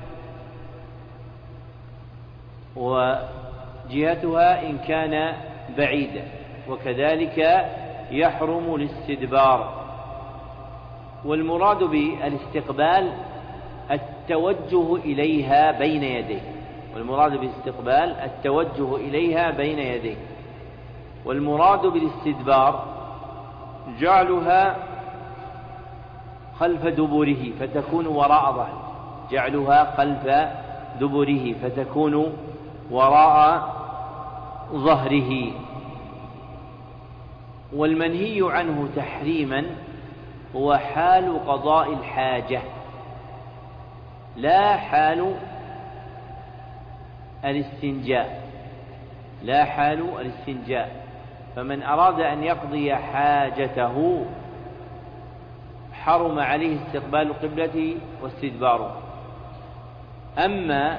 Speaker 2: وجهتها إن كان بعيدا، وكذلك يحرم الاستدبار. والمراد بالاستقبال التوجه إليها بين يديه، والمراد بالاستقبال التوجه إليها بين يديه. والمراد بالاستدبار جعلها خلف دبره فتكون وراء ظهره، جعلها خلف دبره فتكون وراء ظهره. والمنهي عنه تحريما هو حال قضاء الحاجة، لا حال الاستنجاء، لا حال الاستنجاء. فمن أراد أن يقضي حاجته حرم عليه استقبال القبلة واستدباره. أما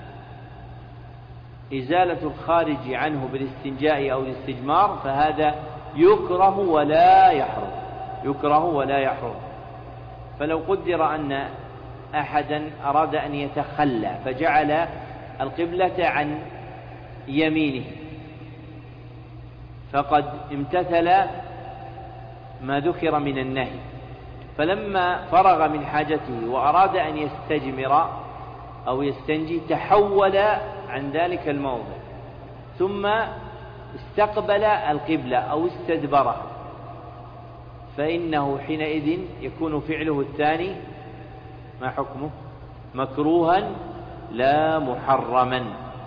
Speaker 2: إزالة الخارج عنه بالاستنجاء أو الاستجمار فهذا يكره ولا يحرم، يكره ولا يحرم. فلو قدر أن أحدا أراد أن يتخلى فجعل القبلة عن يمينه، فقد امتثل ما ذكر من النهي. فلما فرغ من حاجته وأراد أن يستجمر أو يستنجي تحول عن ذلك الموضع ثم استقبل القبلة أو استدبرها، فإنه حينئذ يكون فعله الثاني ما حكمه؟ مكروها لا محرما.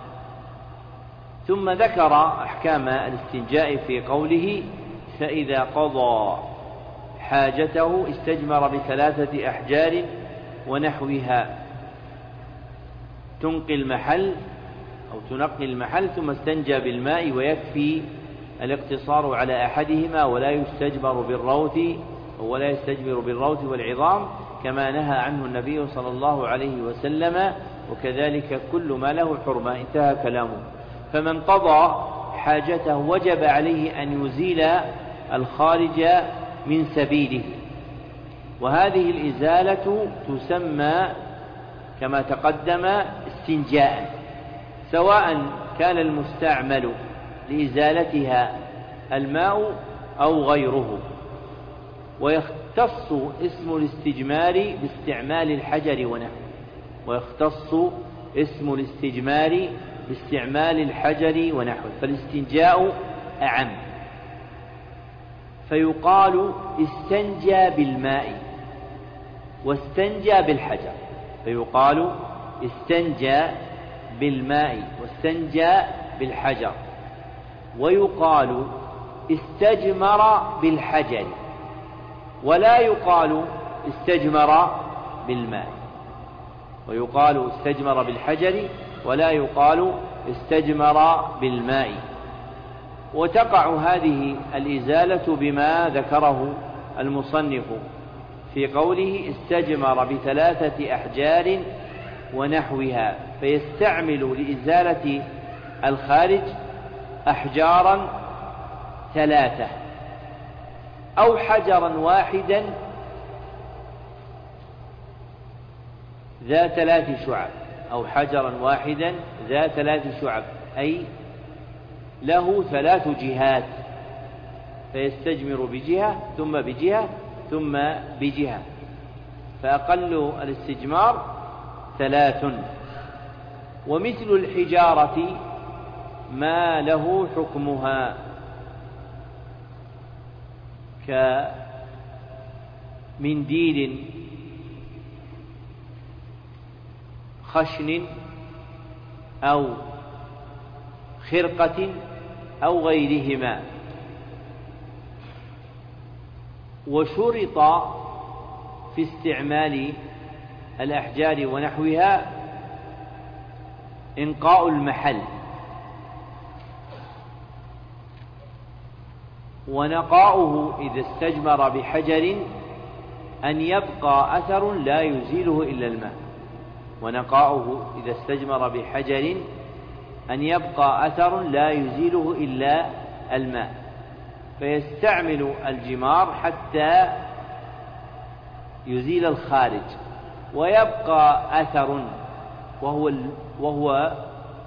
Speaker 2: ثم ذكر أحكام الاستنجاء في قوله: فإذا قضى حاجته استجمر بثلاثة أحجار ونحوها تنقي المحل ثم استنجى بالماء، ويكفي الاقتصار على أحدهما ولا يستجمر بالروث والعظام كما نهى عنه النبي صلى الله عليه وسلم، وكذلك كل ما له حرمة. انتهى كلامه. فمن قضى حاجته وجب عليه أن يزيل الخارج من سبيله، وهذه الإزالة تسمى كما تقدم استنجاء، سواء كان المستعمل لإزالتها الماء أو غيره. ويختص اسم الاستجمار باستعمال الحجر ونحوه، فالاستنجاء أعم. فيقال استنجى بالماء واستنجى بالحجر، ويقال استجمر بالحجر ولا يقال استجمر بالماء، وتقع هذه الإزالة بما ذكره المصنف في قوله: استجمر بثلاثة أحجار ونحوها، فيستعمل لإزالة الخارج أحجارا ثلاثة أو حجرا واحدا ذا ثلاث شعب، أي له ثلاث جهات، فيستجمر بجهة ثم بجهة ثم بجهة، فأقل الاستجمار 3. ومثل الحجارة ما له حكمها كمنديل خشن أو خرقة أو غيرهما. وشرط في استعمال الأحجار ونحوها إنقاء المحل، ونقاؤه إذا استجمر بحجر أن يبقى أثر لا يزيله إلا الماء، فيستعمل الجمار حتى يزيل الخارج، ويبقى أثر وهو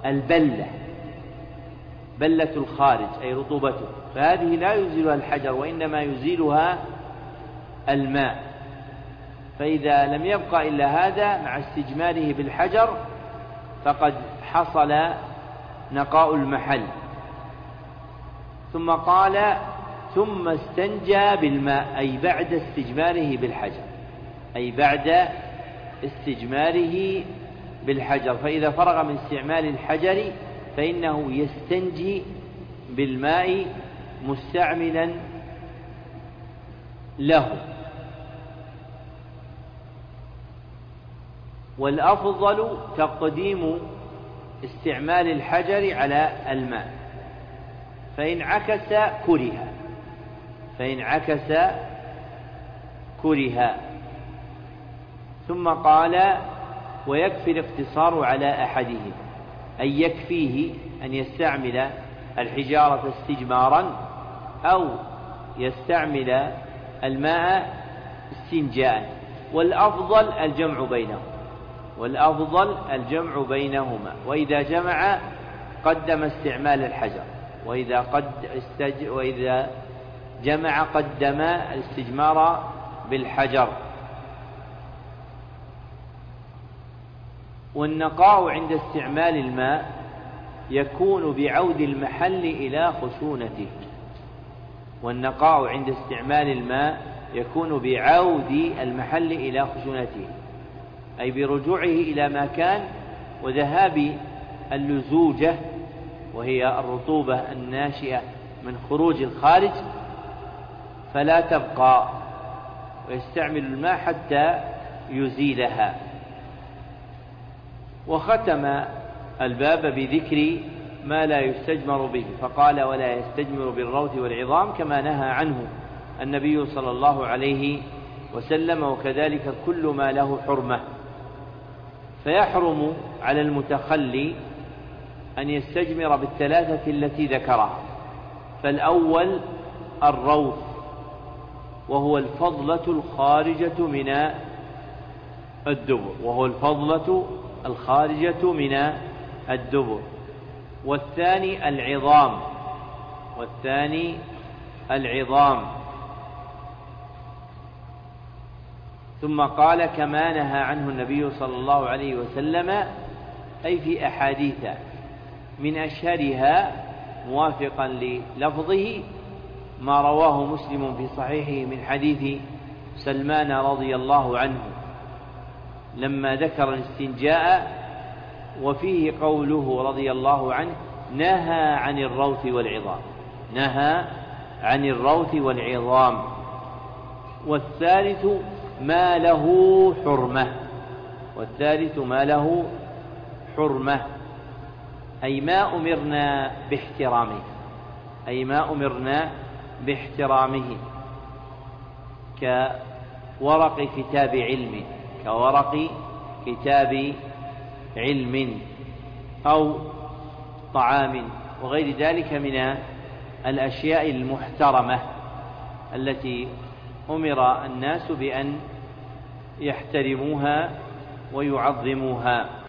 Speaker 2: بلة الخارج أي رطوبته، فهذه لا يزيلها الحجر وإنما يزيلها الماء. فإذا لم يبقى إلا هذا مع استجماره بالحجر فقد حصل نقاء المحل. ثم قال: ثم استنجى بالماء، أي بعد استجماره بالحجر، فإذا فرغ من استعمال الحجر فإنه يستنجي بالماء مستعملا له. والأفضل تقديم استعمال الحجر على الماء، فإن عكس كره. ثم قال: ويكفي الاقتصار على أحدهم، أي يكفيه أن يستعمل الحجارة استجمارا أو يستعمل الماء استنجاء، والأفضل الجمع بينهم، والأفضل الجمع بينهما، وإذا جمع قدم استعمال الحجر، وإذا جمع قدم الاستجمار بالحجر. والنقاء عند استعمال الماء يكون بعود المحل إلى خشونته، والنقاء عند استعمال الماء يكون بعود المحل إلى خشونته، أي برجوعه إلى ما كان وذهاب اللزوجة وهي الرطوبة الناشئة من خروج الخارج فلا تبقى، ويستعمل الماء حتى يزيلها. وختم الباب بذكر ما لا يستجمر به، فقال: ولا يستجمر بالروث والعظام، كما نهى عنه النبي صلى الله عليه وسلم، وكذلك كل ما له حرمة. فيحرم على المتخلي أن يستجمر بالثلاثة التي ذكرها. فالأول الروث، وهو الفضلة الخارجة من الدبر، والثاني العظام، ثم قال: كما نهى عنه النبي صلى الله عليه وسلم، أي في أحاديث، من أشهرها موافقا للفظه ما رواه مسلم في صحيحه من حديث سلمان رضي الله عنه لما ذكر الاستنجاء، وفيه قوله رضي الله عنه: نهى عن الروث والعظام. والثالث ما له حرمة، أي ما أمرنا باحترامه، كورق كتاب علم أو طعام وغير ذلك من الأشياء المحترمة التي أمر الناس بأن يحترموها ويعظموها.